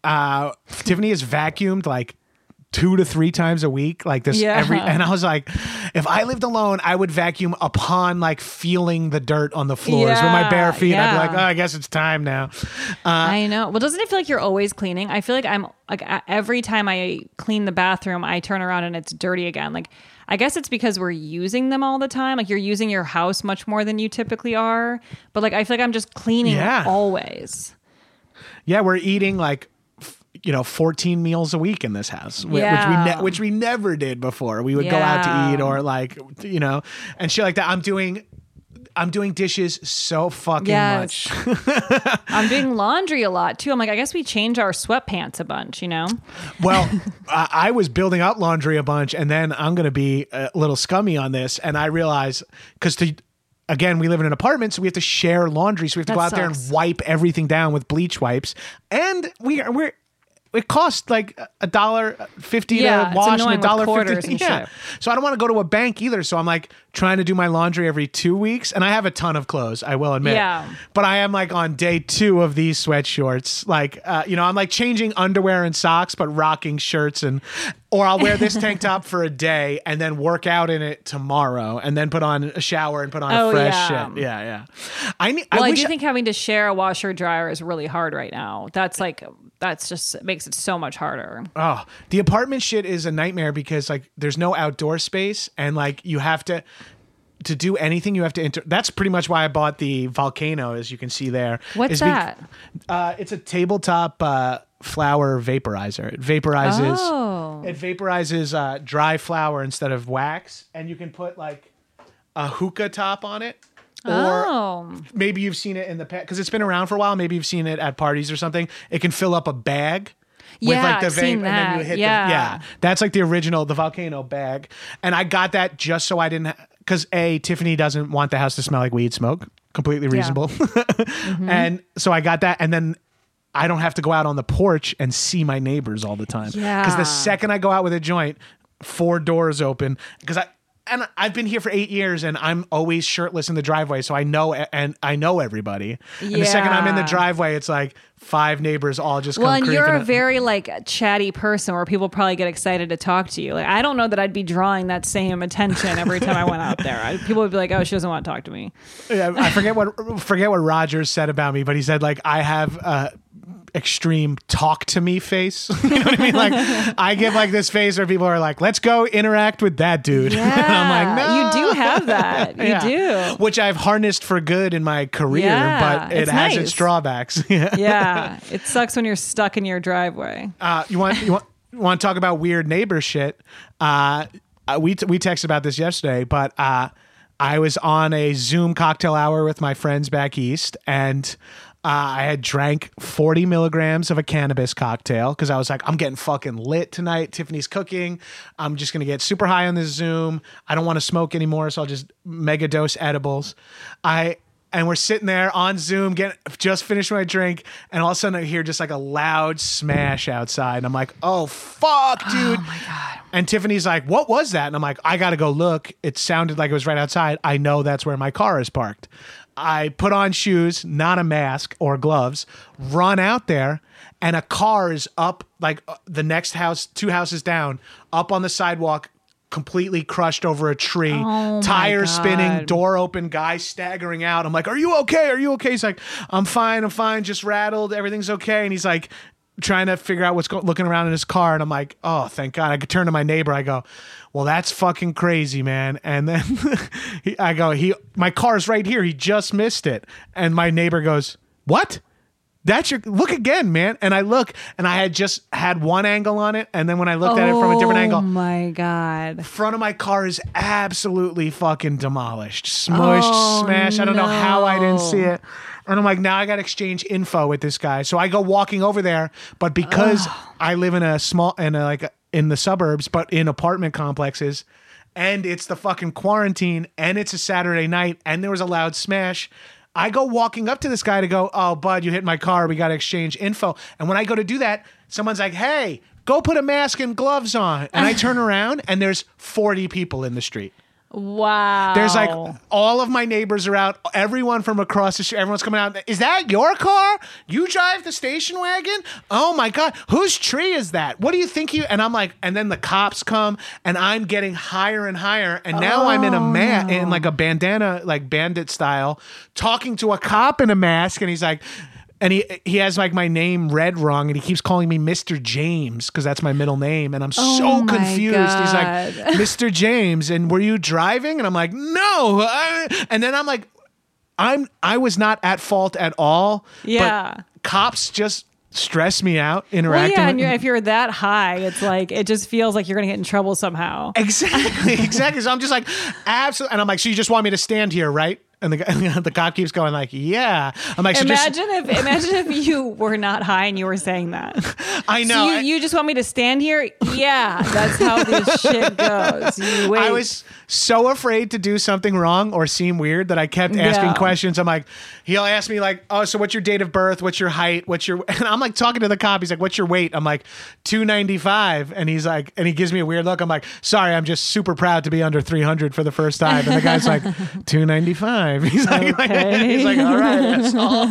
uh, Tiffany has vacuumed like two to three times a week, like this Yeah. every, and I was like, if I lived alone, I would vacuum upon like feeling the dirt on the floors with my bare feet. Yeah, I'd be yeah. like, oh, I guess it's time now. Uh, I know. Well, doesn't it feel like you're always cleaning? I feel like I'm like a- every time I clean the bathroom, I turn around and it's dirty again. Like, I guess it's because we're using them all the time. Like, you're using your house much more than you typically are. But like, I feel like I'm just cleaning Yeah. always. Yeah, we're eating like, f- you know, fourteen meals a week in this house, wh- Yeah. which we ne- which we never did before. We would go out to Yeah. eat or like, you know, and shit like that. I'm doing, I'm doing dishes so fucking Yes. much. I'm doing laundry a lot too. I'm like, I guess we change our sweatpants a bunch, you know? Well, I, I was building up laundry a bunch, and then I'm going to be a little scummy on this, and I realize because to. Again, we live in an apartment, so we have to share laundry. So we have to That go out there and sucks. wipe everything down with bleach wipes, and we are we're it costs like a dollar fifty Yeah, to it's wash and annoying a with dollar quarters fifty. and Yeah, shit. so I don't want to go to a bank either. So I'm like trying to do my laundry every two weeks, and I have a ton of clothes. I will admit, Yeah. but I am like on day two of these sweatshorts. Like, uh, you know, I'm like changing underwear and socks, but rocking shirts and. Or I'll wear this tank top for a day and then work out in it tomorrow, and then put on a shower and put on Oh, a fresh yeah. shit. Yeah, yeah. I need. Well, I, I, wish do think having to share a washer dryer is really hard right now. That's like, that's just it makes it so much harder. Oh, the apartment shit is a nightmare because like there's no outdoor space, and like you have to to do anything you have to enter. That's pretty much why I bought the Volcano, as you can see there. What's is be- that? uh, it's a tabletop uh, flower vaporizer. It vaporizes. Oh. It vaporizes uh, dry flower instead of wax, and you can put like a hookah top on it. Or Oh. maybe you've seen it in the past because it's been around for a while. Maybe you've seen it at parties or something. It can fill up a bag. Yeah, I've seen and then you that. hit Yeah. the yeah. That's like the original, the Volcano bag. And I got that just so I didn't because A, Tiffany doesn't want the house to smell like weed smoke. Completely reasonable. Mm-hmm. And so I got that, and then I don't have to go out on the porch and see my neighbors all the time. Yeah. Because the second I go out with a joint, four doors open. Because I and I've been here for eight years, and I'm always shirtless in the driveway, so I know and I know everybody. And the second I'm in the Yeah. driveway, it's like five neighbors all just come Well, and you're creeping a up. very like chatty person where people probably get excited to talk to you. Like, I don't know that I'd be drawing that same attention every time I went out there. I, people would be like, "Oh, she doesn't want to talk to me." Yeah, I forget what forget what Rogers said about me, but he said like I have a extreme talk to me face. You know what I mean? Like I give like this face where people are like, "Let's go interact with that dude." Yeah, And I'm like, "No." you do have that. You Yeah. do. Which I've harnessed for good in my career, Yeah, but it it's has nice. its drawbacks. Yeah. Yeah, it sucks when you're stuck in your driveway. Uh, you want you want you want to talk about weird neighbor shit? Uh, uh, we t- we texted about this yesterday, but uh, I was on a Zoom cocktail hour with my friends back east, and uh, I had drank forty milligrams of a cannabis cocktail because I was like, I'm getting fucking lit tonight. Tiffany's cooking. I'm just gonna get super high on this Zoom. I don't want to smoke anymore, so I'll just mega dose edibles. I. And we're sitting there on Zoom, getting just finished my drink, and all of a sudden I hear just like a loud smash outside. And I'm like, oh, fuck, dude. Oh my god. And Tiffany's like, what was that? And I'm like, I got to go look. It sounded like it was right outside. I know that's where my car is parked. I put on shoes, not a mask or gloves, run out there, and a car is up like uh, the next house, two houses down, up on the sidewalk, completely crushed over a tree, Oh my tire spinning, God. door open, guy staggering out. I'm like, are you okay? Are you okay? He's like, I'm fine. I'm fine. Just rattled. Everything's okay. And he's like trying to figure out what's going, looking around in his car. And I'm like, oh, thank God. I could turn to my neighbor. I go, well, that's fucking crazy, man. And then he, I go, he, my car's right here. He just missed it. And my neighbor goes, what? That's your look again, man. And I look, and I had just had one angle on it, and then when I looked at it from a different Oh angle, my god. front of my car is absolutely fucking demolished, smushed, Oh, smashed. I don't know how I didn't no. see it. And I'm like, now I got to exchange info with this guy. So I go walking over there, but because I live in a small, in a, like a, in the suburbs, but in apartment complexes, and it's the fucking quarantine, and it's a Saturday night, and there was a loud smash. I go walking up to this guy to go, oh, bud, you hit my car. We got to exchange info. And when I go to do that, someone's like, hey, go put a mask and gloves on. And I turn around and there's forty people in the street. Wow. There's like all of my neighbors are out. Everyone from across the street, everyone's coming out. Is that your car? You drive the station wagon? Oh my God. Whose tree is that? What do you think you? And I'm like, and then the cops come and I'm getting higher and higher. And now oh, I'm in a mat no. in like a bandana, like bandit style, talking to a cop in a mask. And he's like, and he he has like my name read wrong, and he keeps calling me Mister James because that's my middle name, and I'm Oh so my confused. He's God. like, Mister James, and were you driving? And I'm like, no. I, and then I'm like, I'm I was not at fault at all. Yeah. But cops just stress me out Well, interacting. yeah, and with you're, if you're that high, it's like it just feels like you're gonna get in trouble somehow. Exactly, exactly. So I'm just like, absolutely. And I'm like, so you just want me to stand here, right? And the, the cop keeps going like, yeah. I'm like, so Imagine just, if imagine if you were not high and you were saying that. I know. So you, I, you just want me to stand here? Yeah, that's how this shit goes. You wait. I was so afraid to do something wrong or seem weird that I kept asking Yeah. questions. I'm like, he'll ask me like, oh, so what's your date of birth? What's your height? What's your, and I'm like talking to the cop. He's like, what's your weight? I'm like, two ninety-five. And he's like, and he gives me a weird look. I'm like, sorry, I'm just super proud to be under three hundred for the first time. And the guy's like, two ninety-five. He's like, Okay. he's like, all right, that's all.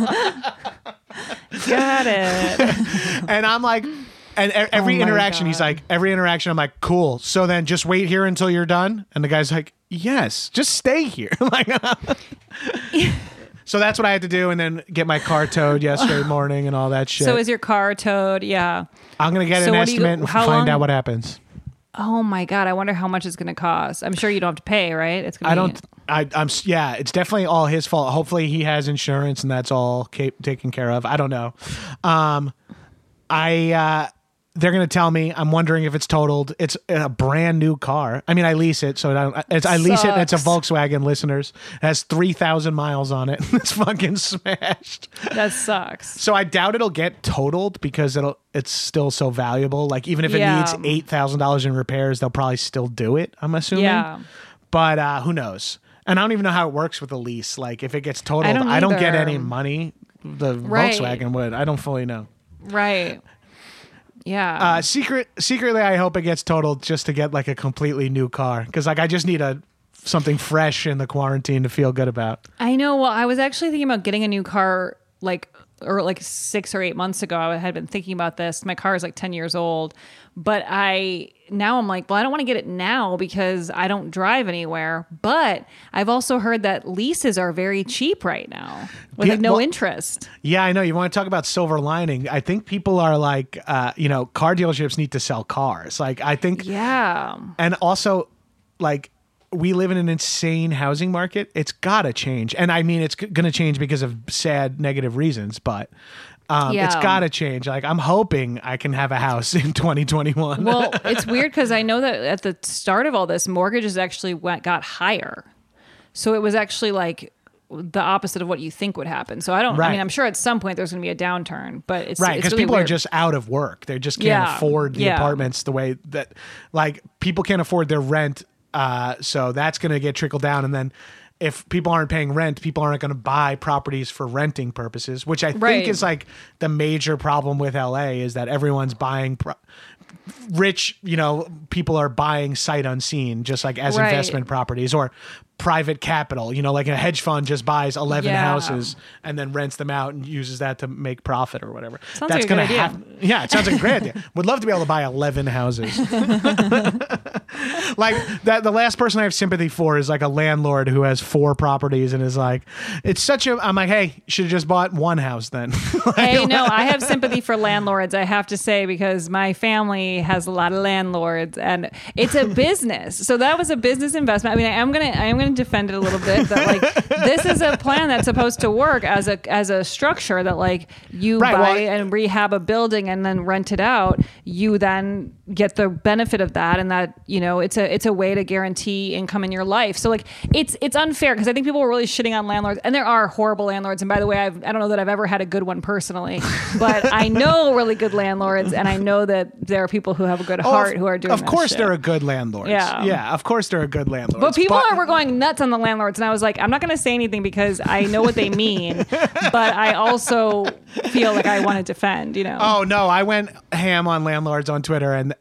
Got it. And I'm like, and e- every Oh my interaction, he's God. like, every interaction, I'm like, cool. So then just wait here until you're done. And the guy's like, yes, just stay here. Like, so that's what I had to do. And then get my car towed yesterday morning and all that shit. So is your car towed? Yeah. I'm going to get So an what do you- estimate and how find long- out what happens. Oh my God. I wonder how much it's going to cost. I'm sure you don't have to pay, right? It's gonna I be, don't, I, I'm, s- yeah, it's definitely all his fault. Hopefully he has insurance and that's all ca- taken care of. I don't know. Um, I, uh, they're going to tell me, I'm wondering if it's totaled. It's a brand new car. I mean, I lease it. So I, don't, it's, I lease it and it's a Sucks. Volkswagen, listeners. It has three thousand miles on it. It's fucking smashed. That sucks. So I doubt it'll get totaled because it'll, it's still so valuable. Like even if it Yeah. needs eight thousand dollars in repairs, they'll probably still do it. I'm assuming. Yeah. But uh, who knows? And I don't even know how it works with a lease. Like if it gets totaled, don't I don't get either. any money. The Right. Volkswagen would. I don't fully know. Right. Yeah. Uh, secret, secretly, I hope it gets totaled just to get like a completely new car because like I just need a something fresh in the quarantine to feel good about. I know. Well, I was actually thinking about getting a new car like or like six or eight months ago. I had been thinking about this. My car is like ten years old, but I now I'm like, well, I don't want to get it now because I don't drive anywhere. But I've also heard that leases are very cheap right now with Yeah, like, no well- interest. Yeah, I know. You want to talk about silver lining? I think people are like, uh, you know, car dealerships need to sell cars. Like I think, Yeah. and also like. We live in an insane housing market. It's got to change. And I mean, it's g- going to change because of sad negative reasons, but um, Yeah. it's got to change. Like, I'm hoping I can have a house in twenty twenty-one. Well, it's weird because I know that at the start of all this, mortgages actually went got higher. So it was actually like the opposite of what you think would happen. So I don't. I Right. mean, I'm sure at some point there's going to be a downturn, but it's Right, it's because really people are weird. just out of work. They just can't Yeah, afford the yeah. apartments the way that, like, people can't afford their rent. Uh, so that's going to get trickled down. And then if people aren't paying rent, people aren't going to buy properties for renting purposes, which I think Right. is like the major problem with L A is that everyone's buying pro- rich, you know, people are buying sight unseen, just like as Right. investment properties or private capital, you know, like a hedge fund just buys eleven Yeah. houses and then rents them out and uses that to make profit or whatever. Sounds That's like a good gonna idea. hap- Yeah, it sounds like a great idea. Would love to be able to buy eleven houses. Like that, the last person I have sympathy for is like a landlord who has four properties and is like, it's such a. I'm like, hey, you should have just bought one house then. Like, Hey, no, I have sympathy for landlords, I have to say, because my family has a lot of landlords and it's a business. So that was a business investment. I mean, I am going to I am going to defend it a little bit, but like this is a plan that's supposed to work as a as a structure that like you Right, buy well- and rehab a building and then rent it out. You then get the benefit of that, and that, you know, it's a it's a way to guarantee income in your life. So like it's it's unfair because I think people were really shitting on landlords, and there are horrible landlords. And by the way, I've, I don't know that I've ever had a good one personally, but I know really good landlords, and I know that there are people who have a good oh, heart of- who are doing. Of that course, shit. they're a good landlords. Yeah. yeah. Of course, they're a good landlords. But people are were going nuts on the landlords, and I was like, I'm not going to say anything because I know what they mean, but I also feel like I want to defend. You know? Oh no, I went ham on landlords on Twitter, and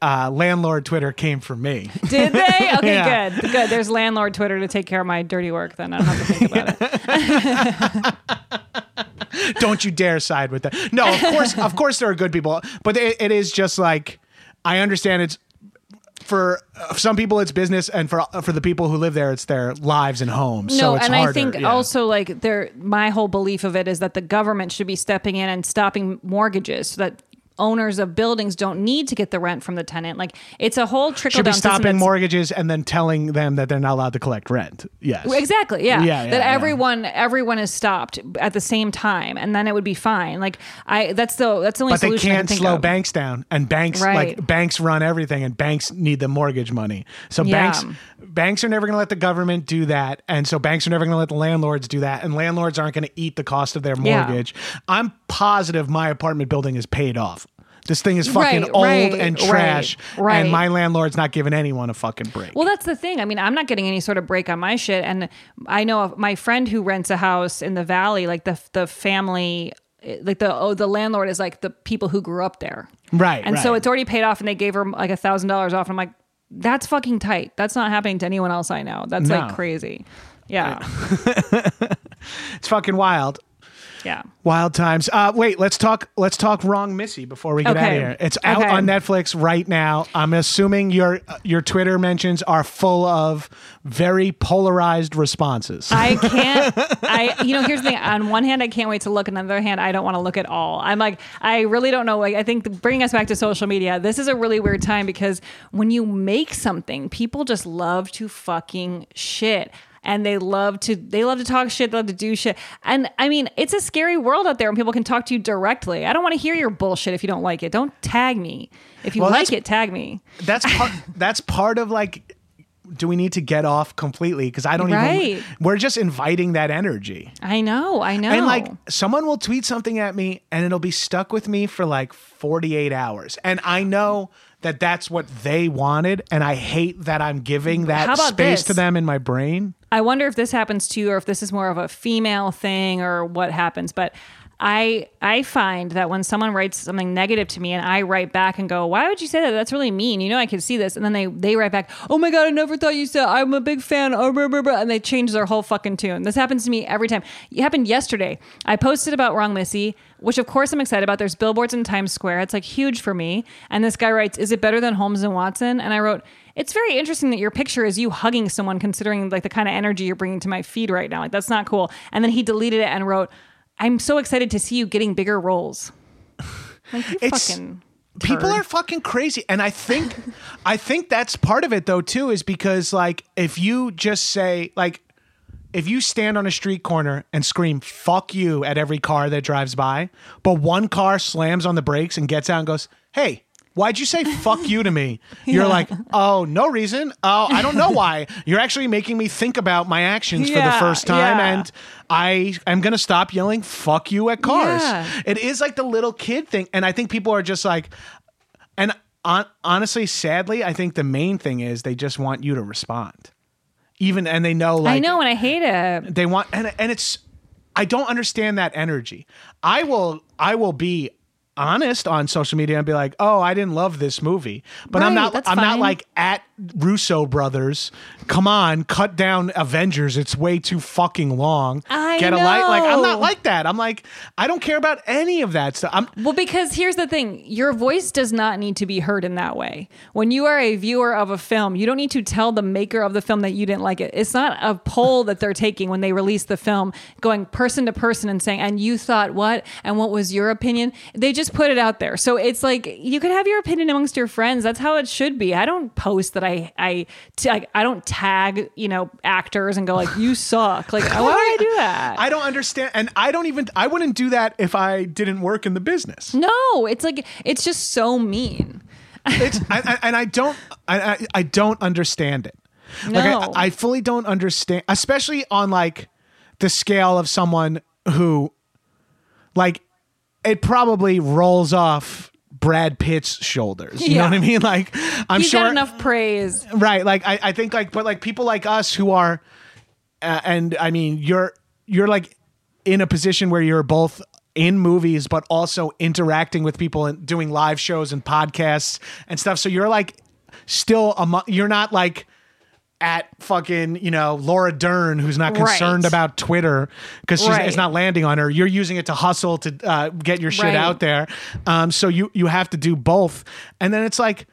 uh, landlord Twitter came from me. Did they? Okay, Yeah. good. Good. There's landlord Twitter to take care of my dirty work then. I don't have to think about it. Don't you dare side with that. No, of course, of course there are good people, but it, it is just like, I understand it's, for uh, some people it's business, and for for the people who live there it's their lives and homes. No, so it's and harder. I think yeah. also like there, my whole belief of it is that the government should be stepping in and stopping mortgages so that owners of buildings don't need to get the rent from the tenant. Like it's a whole trickle should be down system stopping that's- mortgages and then telling them that they're not allowed to collect rent. Yes, Exactly. Yeah. Yeah, yeah, that yeah. everyone everyone is stopped at the same time, and then it would be fine. Like I, that's the that's the only but they solution I can can't think slow of. banks down, and banks Right. like banks run everything, and banks need the mortgage money. So Yeah. banks banks are never going to let the government do that, and so banks are never going to let the landlords do that, and landlords aren't going to eat the cost of their Yeah. mortgage. I'm positive my apartment building is paid off. This thing is fucking Right, old right, and trash, right, right. and my landlord's not giving anyone a fucking break. Well, that's the thing. I mean, I'm not getting any sort of break on my shit, and I know of my friend who rents a house in the valley. Like the the family, like the oh, the landlord is like the people who grew up there, Right, And so right. it's already paid off, and they gave her like a thousand dollars off. And I'm like, that's fucking tight. That's not happening to anyone else I know. That's No. like crazy. Yeah, It's fucking wild. yeah. Wild times. Uh, wait, let's talk. Let's talk Wrong Missy before we get Okay. out of here. It's out Okay. on Netflix right now. I'm assuming your your Twitter mentions are full of very polarized responses. I can't. I you know here's the thing. On one hand, I can't wait to look. On the other hand, I don't want to look at all. I'm like, I really don't know. Like, I think bringing us back to social media, this is a really weird time because when you make something, people just love to fucking shit. And they love to they love to talk shit, they love to do shit. And I mean, it's a scary world out there when people can talk to you directly. I don't want to hear your bullshit if you don't like it. Don't tag me. If you Well, like that's- it, tag me. that's part. That's part of like. Do we need to get off completely? Because I don't Right. even. We're just inviting that energy. I know, I know. And like someone will tweet something at me and it'll be stuck with me for like forty-eight hours. And I know that that's what they wanted. And I hate that I'm giving that How about space this? to them in my brain. I wonder if this happens to you or if this is more of a female thing or what happens. But I I find that when someone writes something negative to me and I write back and go, why would you say that? That's really mean. You know, I can see this. And then they, they write back, oh my God, I never thought you said, I'm a big fan. Oh, blah, blah, blah. And they change their whole fucking tune. This happens to me every time. It happened yesterday. I posted about Wrong Missy, which of course I'm excited about. There's billboards in Times Square. It's like huge for me. And this guy writes, is it better than Holmes and Watson? And I wrote, it's very interesting that your picture is you hugging someone considering like the kind of energy you're bringing to my feed right now. Like that's not cool. And then he deleted it and wrote, I'm so excited to see you getting bigger roles. Like you It's- fucking People turd. are fucking crazy. And I think I think that's part of it though too, is because like if you just say like if you stand on a street corner and scream fuck you at every car that drives by, but one car slams on the brakes and gets out and goes, hey, why'd you say fuck you to me? You're Yeah. like, oh, no reason. Oh, I don't know why. You're actually making me think about my actions for the Yeah, first time. yeah. And I am going to stop yelling fuck you at cars. Yeah. It is like the little kid thing. And I think people are just like, and on, honestly, sadly, I think the main thing is they just want you to respond. Even, and they know like. I know, and I hate it. They want, and, and it's, I don't understand that energy. I will, I will be honest on social media and be like, oh, I didn't love this movie, but I'm Right, not, that's I'm not fine. like at Russo brothers. Come on, cut down Avengers. It's way too fucking long. I Get a light. Like, I'm not know. like that. I'm like, I don't care about any of that stuff. I'm, Well, because here's the thing. Your voice does not need to be heard in that way. When you are a viewer of a film, you don't need to tell the maker of the film that you didn't like it. It's not a poll that they're taking when they release the film, going person to person and saying, and you thought what? And what was your opinion? They just put it out there. So it's like, you can have your opinion amongst your friends. That's how it should be. I don't post that I, I, t- I, I don't tag, you know, actors and go like, you suck. Like, why would I do that? I don't understand. And I don't even, I wouldn't do that if I didn't work in the business. No, it's like, it's just so mean. It's I, I, and I don't I, I, I don't understand it. Like No. I, I fully don't understand, especially on like the scale of someone who, like, it probably rolls off Brad Pitt's shoulders. You Yeah. know what I mean? Like, I'm He's sure got enough praise. right. Like I, I think like, but like people like us who are, uh, and I mean, you're you're like in a position where you're both in movies, but also interacting with people and doing live shows and podcasts and stuff. So you're like still a mo- you're not like at fucking, you know, Laura Dern, who's not concerned Right. about Twitter because Right. it's not landing on her. You're using it to hustle to uh, get your shit Right. out there. Um, so you you have to do both. And then it's like,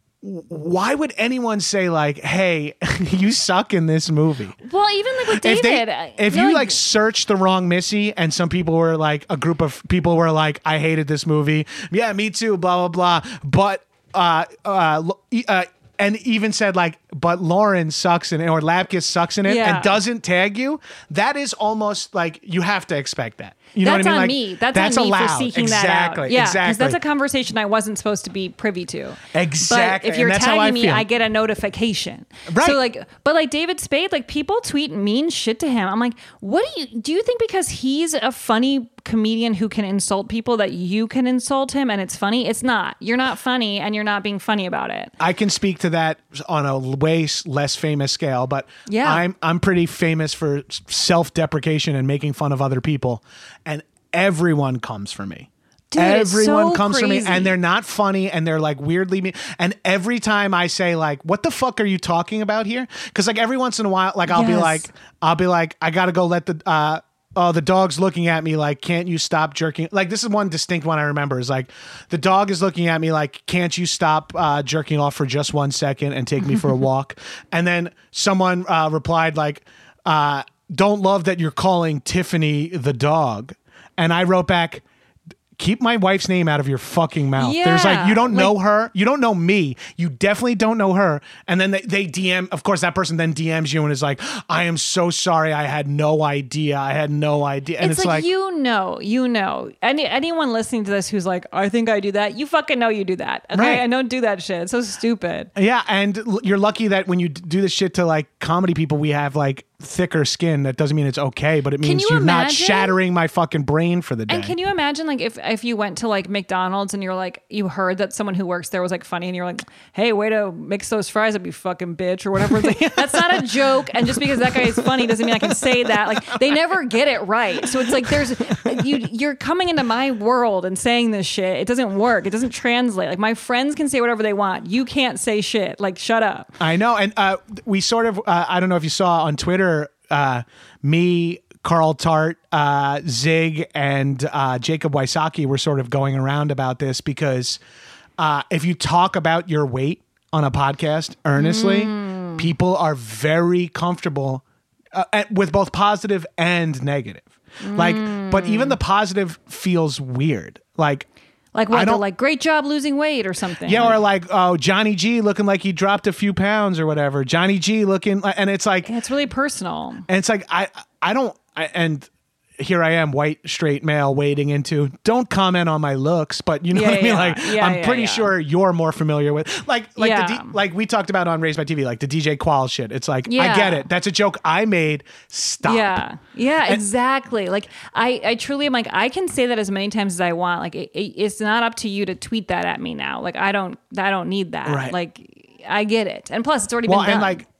why would anyone say like, hey, you suck in this movie? Well, even like with If, David, they, I if feel you like search the wrong Missy and some people were like, a group of people were like, I hated this movie. Yeah, me too, blah, blah, blah. But, uh, uh, uh, and even said like, but Lauren sucks in it, or Lapkus sucks in it, Yeah. and doesn't tag you. That is almost like, you have to expect that. You know that's what I mean? on Like, me. That's, that's on me allowed. for seeking exactly, that out. Yeah, because exactly. that's a conversation I wasn't supposed to be privy to. Exactly, But if you're and that's how tagging I me, feel. I get a notification. Right. So like, but like David Spade, like people tweet mean shit to him. I'm like, what do you do? You think because he's a funny comedian who can insult people that you can insult him and it's funny? It's not. You're not funny, and you're not being funny about it. I can speak to that on a way less famous scale, but Yeah. I'm I'm pretty famous for self-deprecation and making fun of other people, and everyone comes for me. Dude, it's Everyone so comes for me, crazy. and they're not funny, and they're like weirdly mean. And every time I say like, "What the fuck are you talking about here?" Because like every once in a while, like I'll be Yes. like, I'll be like, I gotta go let the. uh Oh, the dog's looking at me like, can't you stop jerking? Like, this is one distinct one I remember is like, the dog is looking at me like, can't you stop uh, jerking off for just one second and take me for a walk? And then someone uh, replied like, uh, don't love that you're calling Tiffany the dog. And I wrote back, keep my wife's name out of your fucking mouth. There's like, Yeah, you don't know like- her. You don't know me. You definitely don't know her. And then they, they D M, of course, that person then D Ms you and is like, I am so sorry. I had no idea. I had no idea. And It's, it's, like, like, you know, you know. Any anyone listening to this who's like, I think I do that. You fucking know you do that. Okay, Right. I don't do that shit. It's so stupid. yeah. And l- you're lucky that when you d- do this shit to like comedy people, we have like thicker skin. That doesn't mean it's okay, but it means you you're not imagine? shattering my fucking brain for the day. And can you imagine like if if you went to like McDonald's and you're like you heard that someone who works there was like funny and you're like, hey, way to mix those fries up, you fucking bitch, or whatever. It's like, that's not a joke. And just because that guy is funny doesn't mean I can say that. Like they never get it right. So it's like there's you you're coming into my world and saying this shit. It doesn't work. It doesn't translate. Like my friends can say whatever they want. You can't say shit. Like shut up. I know. And uh, we sort of, uh, I don't know if you saw on Twitter, uh, me, Carl Tart, uh, Zig, and uh, Jacob Wysocki were sort of going around about this because uh, if you talk about your weight on a podcast earnestly, Mm. people are very comfortable uh, at, with both positive and negative. Like, but even the positive feels weird. Like, Like I what? They're don't- like great job losing weight or something. yeah, or like, oh, Johnny G looking like he dropped a few pounds or whatever. Johnny G looking, and it's like, It's really personal. and it's like I I don't I, and here I am, white straight male, wading into. Don't comment on my looks, but you know Yeah, what I mean. yeah, Like yeah, I'm yeah, pretty yeah. sure you're more familiar with like like the Yeah. D, like we talked about on Raised by T V, like the D J Qual shit. It's like I Yeah. get it. That's a joke I made. Stop. Yeah, yeah, exactly. Like I, I truly am like I can say that as many times as I want. Like it, it, it's not up to you to tweet that at me now. Like I don't, I don't need that. Right. Like I get it, and plus it's already Well, been done. and like.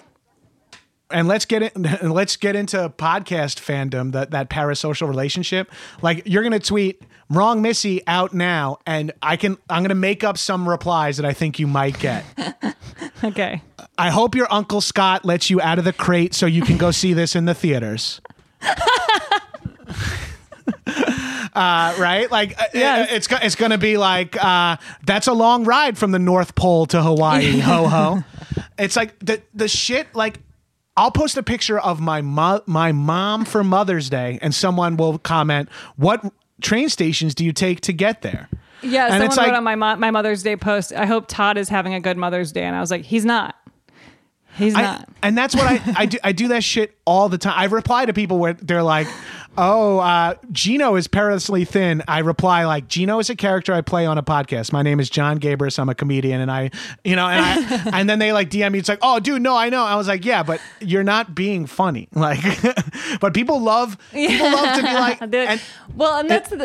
And let's get it. And let's get into podcast fandom. That that parasocial relationship. Like you're gonna tweet "Wrong Missy" out now, and I can. I'm gonna make up some replies that I think you might get. okay, I hope your Uncle Scott lets you out of the crate so you can go see this in the theaters. Uh, right? Like, uh, Yes. it- it's go- it's going to be like, uh, that's a long ride from the North Pole to Hawaii, ho ho. It's like the the shit, like, I'll post a picture of my mo- my mom for Mother's Day, and someone will comment, what train stations do you take to get there? yeah. And Someone it's wrote like- on my mo- my Mother's Day post. I hope Todd is having a good Mother's Day, and I was like, he's not. He's I, not. and that's what I, I do. I do that shit all the time. I reply to people where they're like, oh, uh, Gino is perilously thin. I reply like, Gino is a character I play on a podcast. My name is John Gabris. I'm a comedian. And I, you know, and I, and then they like D M me. It's like, oh, dude, no, I know. I was like, yeah, but you're not being funny. Like, but people love, people love to be like, The- and, well, and that's the.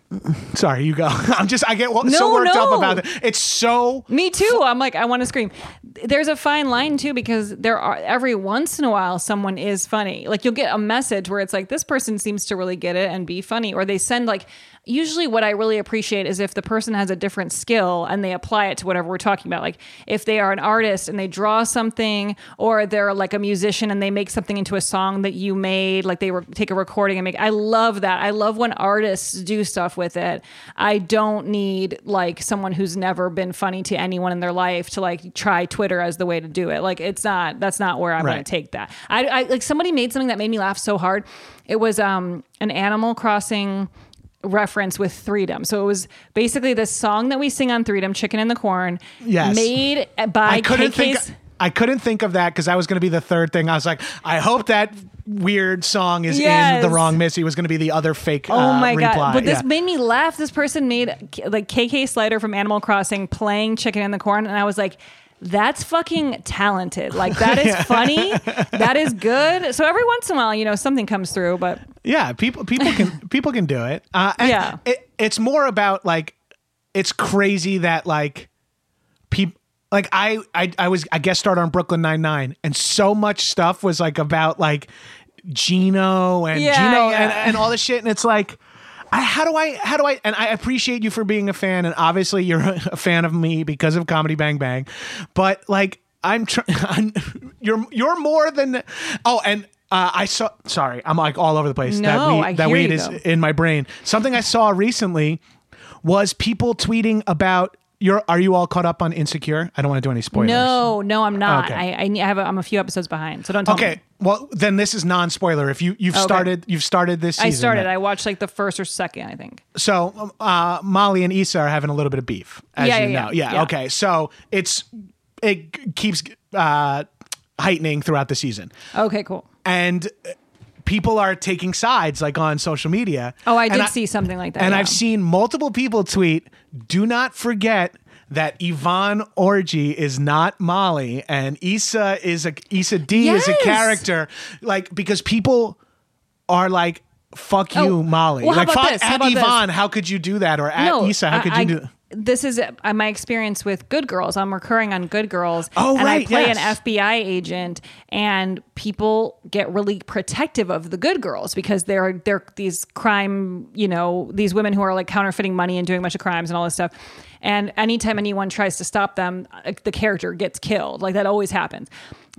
Sorry, you go. I'm just, I get so No, worked no. up about it. It's so. Me too. I'm like, I want to scream. There's a fine line too, because there are every once in a while someone is funny. Like you'll get a message where it's like, this person seems to really get it and be funny, or they send like. Usually what I really appreciate is if the person has a different skill and they apply it to whatever we're talking about. Like if they are an artist and they draw something, or they're like a musician and they make something into a song that you made, like they re- take a recording and make, I love that. I love when artists do stuff with it. I don't need like someone who's never been funny to anyone in their life to like try Twitter as the way to do it. Like it's not, that's not where I'm Right. going to take that. I, I like somebody made something that made me laugh so hard. It was um an Animal Crossing reference with Freedom. So it was basically this song that we sing on Freedom, Chicken in the Corn, Yes. made by I couldn't K K's. think. I couldn't think of that because that was going to be the third thing. I was like, I hope that weird song is Yes. in the wrong Missy. It was going to be the other fake. Oh uh, my reply. god! But this Yeah. made me laugh. This person made like K K Slider from Animal Crossing playing Chicken in the Corn, and I was like, that's fucking talented. Like that is funny. That is good. So every once in a while, you know, something comes through. But Yeah, people people can people can do it. Uh, and Yeah. it, it's more about like it's crazy that like people like I I I was I guest starred on Brooklyn Nine-Nine, and so much stuff was like about like Gino and Yeah, Gino yeah. and, and all this shit, and it's like. I, how do I, how do I, and I appreciate you for being a fan, and obviously you're a fan of me because of Comedy Bang Bang, but like, I'm trying, you're, you're more than, oh, and uh, I saw, sorry, I'm like all over the place. No, that I weed, that hear weed you, is though. in my brain. Something I saw recently was people tweeting about, You're, are you all caught up on Insecure? I don't want to do any spoilers. no, no, I'm not. Okay. I I, need- I have a, I'm a few episodes behind, so don't tell Okay. me. Well, then this is non-spoiler. If you, you've Okay. started, you've started this season. I started. then. I watched like the first or second, I think. So uh, Molly and Issa are having a little bit of beef, as Yeah, you yeah, know. yeah. Yeah, Yeah. okay. So it's it g- keeps uh, heightening throughout the season, Okay, cool. and uh, people are taking sides, like on social media. Oh, I And did see something like that. and yeah. I've seen multiple people tweet, "Do not forget." That Yvonne Orgy is not Molly, and Issa is a Issa D is a Yes. character, like because people are like, "Fuck you, Oh, Molly." well, how like, about fuck this? How at about this? Yvonne, how could you do that? Or at Issa, how could I- you I- do? This is uh, my experience with Good Girls. I'm recurring on Good Girls. Oh, and right, I play yes. an F B I agent, and people get really protective of the good girls because they're they're these crime, you know, these women who are like counterfeiting money and doing a bunch of crimes and all this stuff. And anytime anyone tries to stop them, uh, the character gets killed. Like that always happens.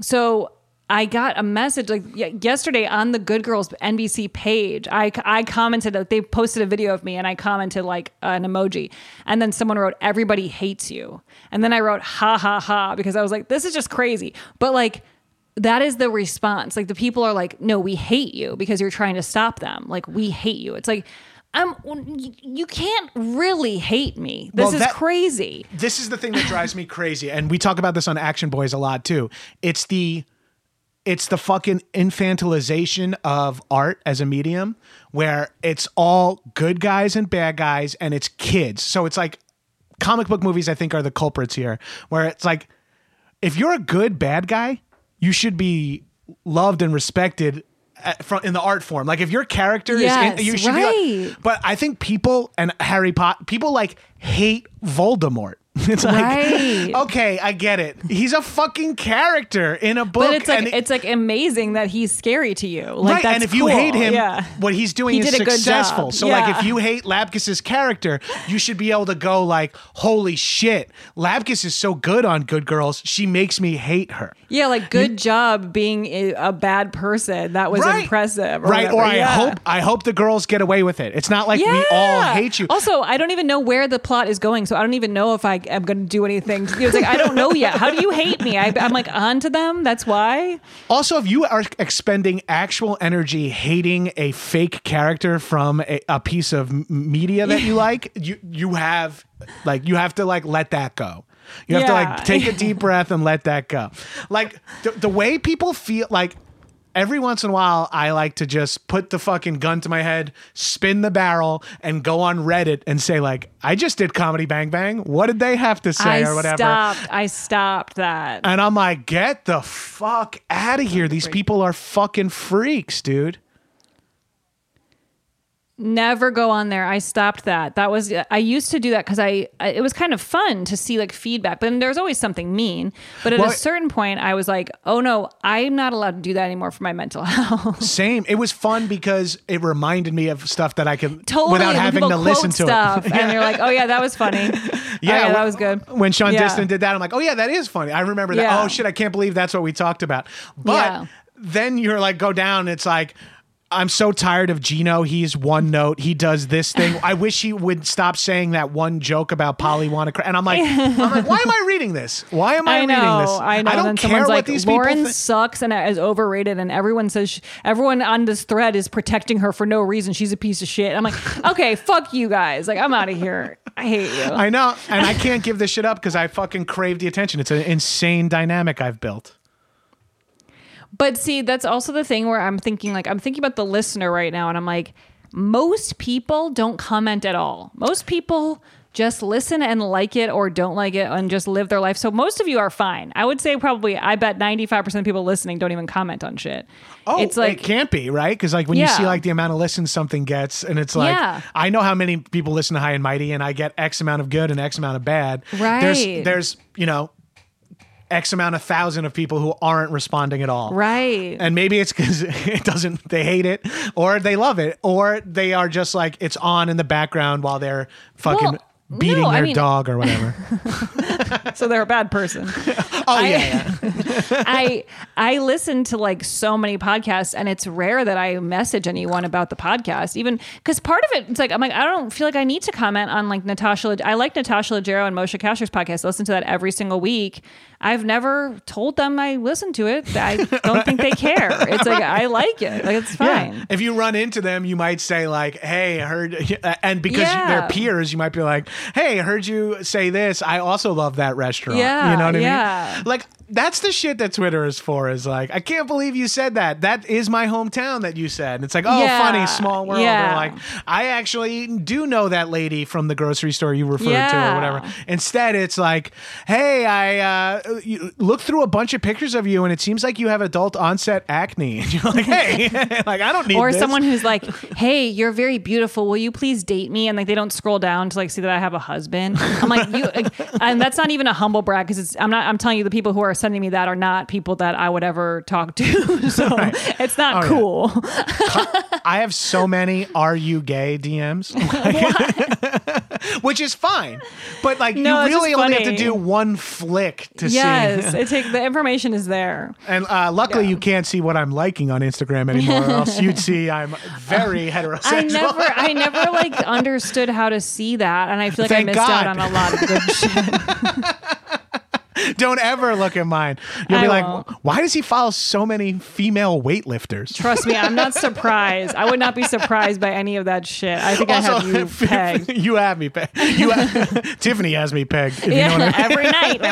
So I got a message like y- yesterday on the Good Girls N B C page. I, I commented that they posted a video of me, and I commented like an emoji, and then someone wrote, "Everybody hates you," and then I wrote ha ha ha because I was like, this is just crazy. But like that is the response. Like the people are like, no, we hate you because you're trying to stop them. Like we hate you. It's like I'm. You can't really hate me. This Well, is that- crazy. This is the thing that drives me crazy, and we talk about this on Action Boys a lot too. It's the it's the fucking infantilization of art as a medium, where it's all good guys and bad guys, and it's kids. So it's like comic book movies, I think, are the culprits here, where it's like if you're a good bad guy, you should be loved and respected at, from, in the art form. Like if your character Yes, is in, you should be right. like, but I think people and Harry Potter, people like hate Voldemort. It's like, Right. okay, I get it. He's a fucking character in a book. But it's like and it- it's like amazing that he's scary to you. Like right, that's and if you cool. hate him, yeah. what he's doing He is did a good successful. job. So, like, Yeah. if you hate Labkus's character, you should be able to go like, "Holy shit, Labkus is so good on Good Girls. She makes me hate her." Yeah, like good job being a, a bad person. That was Right. impressive. Or right? whatever. Or I Yeah. hope I hope the girls get away with it. It's not like we all hate you. Also, I don't even know where the plot is going, so I don't even know if I am going to do anything. It's like I don't know yet. How do you hate me? I, I'm like on to them. That's why. Also, if you are expending actual energy hating a fake character from a, a piece of m- media that you like, you you have like you have to like let that go. You have to Yeah. like take a deep breath and let that go. Like the, the way people feel like every once in a while, I like to just put the fucking gun to my head, spin the barrel, and go on Reddit and say like, I just did Comedy Bang Bang. What did they have to say I or whatever? stopped. I stopped that. And I'm like, get the fuck out of here. These people are fucking freaks, dude. Never go on there. I stopped that. That was I used to do that because I, I it was kind of fun to see like feedback, but then there's always something mean. But at Well, a certain point, I was like, oh no, I'm not allowed to do that anymore for my mental health. Same. It was fun because it reminded me of stuff that I could Totally, without when having people to listen quote to stuff, it. and you're like, oh yeah, that was funny. Yeah, Oh, yeah, that when- was good. When Sean Yeah. Diston did that, I'm like, oh yeah, that is funny. I remember that. Yeah. Oh shit, I can't believe that's what we talked about. But Yeah. then you're like, go down. It's like, I'm so tired of Gino. He's one note. He does this thing. I wish he would stop saying that one joke about Polly wanna cry. And I'm like, I'm like, why am I reading this? Why am I, I know, reading this? I know. I don't then care someone's what like, these Lauren people think. sucks and is overrated, and everyone says sh- everyone on this thread is protecting her for no reason. She's a piece of shit. I'm like, okay, fuck you guys. Like, I'm out of here. I hate you. I know, and I can't give this shit up because I fucking crave the attention. It's an insane dynamic I've built. But see, that's also the thing where I'm thinking, like, I'm thinking about the listener right now, and I'm like, most people don't comment at all. Most people just listen and like it or don't like it and just live their life. So most of you are fine. I would say probably, I bet ninety-five percent of people listening don't even comment on shit. Oh, it's like, it can't be, right? Because like when you Yeah. see like the amount of listens something gets, and it's like, Yeah. I know how many people listen to High and Mighty, and I get X amount of good and X amount of bad. Right. There's, there's you know, X amount of thousand of people who aren't responding at all. right. And maybe it's because it doesn't, they hate it, or they love it, or they are just like, it's on in the background while they're fucking Well, beating no, I their mean- dog or whatever. So they're a bad person. Oh, yeah. yeah. I I listen to like so many podcasts, and it's rare that I message anyone about the podcast, even because part of it, it's like I'm like I don't feel like I need to comment on like Natasha. I like Natasha Leggero and Moshe Kasher's podcast. I listen to that every single week. I've never told them I listen to it. I don't think they care. It's like I like it. Like it's fine. Yeah. If you run into them, you might say like, "Hey, I heard," and because Yeah. they're peers, you might be like, "Hey, I heard you say this. I also love that restaurant." Yeah, you know what I yeah. mean? Like that's the shit that Twitter is for. Is like, I can't believe you said that. That is my hometown that you said. And it's like, oh, Yeah. funny, small world. Yeah. Or like, I actually do know that lady from the grocery store you referred to or Yeah. whatever. Instead, it's like, hey, I uh, you looked through a bunch of pictures of you, and it seems like you have adult onset acne. And you're like, hey, like I don't need Or this. someone who's like, "Hey, you're very beautiful. Will you please date me?" And like they don't scroll down to like see that I have a husband. I'm like, you, and that's not even a humble brag because it's. I'm not. I'm telling you, the people who are sending me that are not people that I would ever talk to. So Right. it's not Oh, yeah. cool. I have so many "Are you gay?" D Ms, which is fine, but like No, you it's really just only have to funny. do one flick to Yes, see. it take the information is there. And uh, luckily, Yeah. you can't see what I'm liking on Instagram anymore, or else you'd see I'm very heterosexual. I never, I never like understood how to see that, and I feel like Thank I missed God. out on a lot of good shit. Don't ever look at mine. You'll be I like, won't. why does he follow so many female weightlifters? Trust me, I'm not surprised. I would not be surprised by any of that shit. I think I have you pegged. you have me pegged. You have, Tiffany has me pegged. If you know what I mean. every night.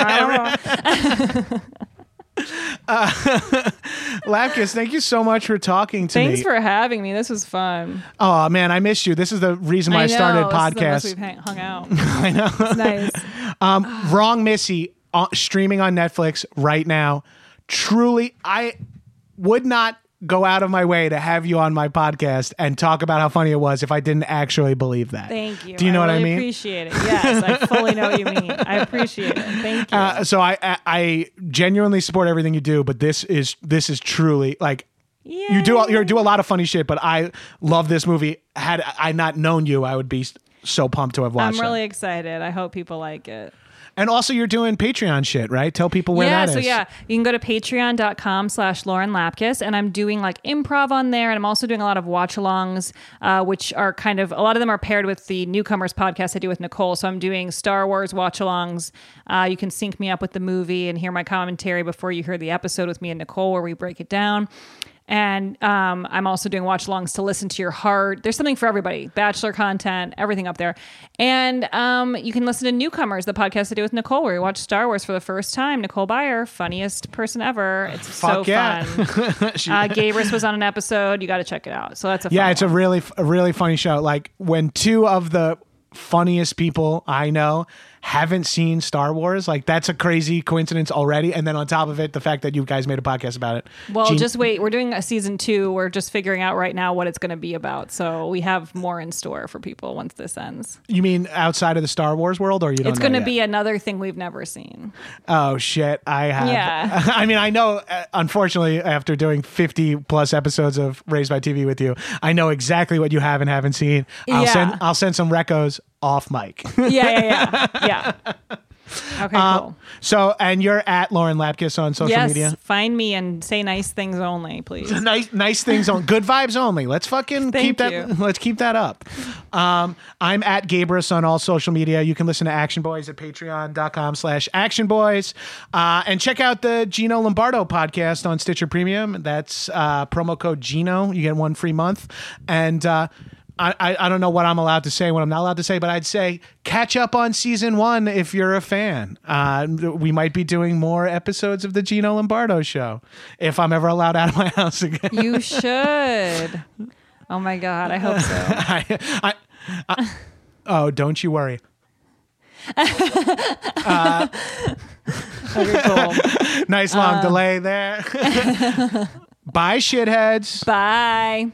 Uh, Lapkus, thank you so much for talking to Thanks me. for having me. This was fun. Oh man, I missed you. This is the reason why I, know, started this is the most podcasts. we've hang- hung out. I know. It's nice. Um, Wrong Missy uh, streaming on Netflix right now. Truly, I would not go out of my way to have you on my podcast and talk about how funny it was if I didn't actually believe that. Thank you. Do you know I what really I mean? appreciate it. Yes, I fully know what you mean. I appreciate it. Thank you. Uh, so I, I I genuinely support everything you do, but this is this is truly like you do you do a lot of funny shit. But I love this movie. Had I not known you, I would be so pumped to have watched I'm really it. excited. I hope people like it. And also, you're doing Patreon shit, right? Tell people where yeah, that is. so yeah, you can go to patreon.com slash Lauren Lapkus, and I'm doing like improv on there, and I'm also doing a lot of watch-alongs, uh, which are kind of, a lot of them are paired with the Newcomers podcast I do with Nicole, so I'm doing Star Wars watch-alongs. Uh, you can sync me up with the movie and hear my commentary before you hear the episode with me and Nicole where we break it down. And um, I'm also doing watch-alongs to listen to your heart. There's something for everybody. Bachelor content, everything up there. And um, you can listen to Newcomers, the podcast I do with Nicole, where we watch Star Wars for the first time. Nicole Byer, funniest person ever. It's so Fuck yeah. fun. She- uh, Gabrus was on an episode. You got to check it out. So that's a fun yeah, it's a one. really a really funny show. Like when two of the funniest people I know haven't seen Star Wars. Like, that's a crazy coincidence already. And then on top of it, the fact that you guys made a podcast about it. Well, Gene- just wait. We're doing a season two. We're just figuring out right now what it's going to be about. So we have more in store for people once this ends. You mean outside of the Star Wars world, or you don't It's know going to yet? be another thing we've never seen. Oh, shit. I have. Yeah. I mean, I know, uh, unfortunately, after doing fifty plus episodes of Raised by T V with you, I know exactly what you have and haven't seen. I'll Yeah. send I'll send some recos off mic. Yeah, yeah, yeah. Yeah. Okay, Uh, cool. So, and you're at Lauren Lapkus on social Yes, media. find me and say nice things only, please. Nice, nice things on good vibes only. Let's fucking Thank keep that. you. Let's keep that up. Um, I'm at Gabrus on all social media. You can listen to Action Boys at patreon.com slash Action Boys. Uh, and check out the Gino Lombardo podcast on Stitcher Premium. That's uh, promo code Gino. You get one free month. And uh, I, I, I don't know what I'm allowed to say, what I'm not allowed to say, but I'd say catch up on season one if you're a fan. Uh, we might be doing more episodes of the Gino Lombardo show if I'm ever allowed out of my house again. You should. Oh my God, I hope so. I, I, I, oh, don't you worry. uh, Okay, cool. nice long Uh. delay there. Bye, shitheads. Bye.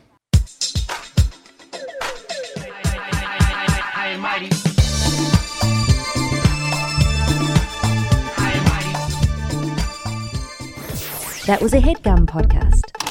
High and mighty. High and mighty. That was a HeadGum podcast.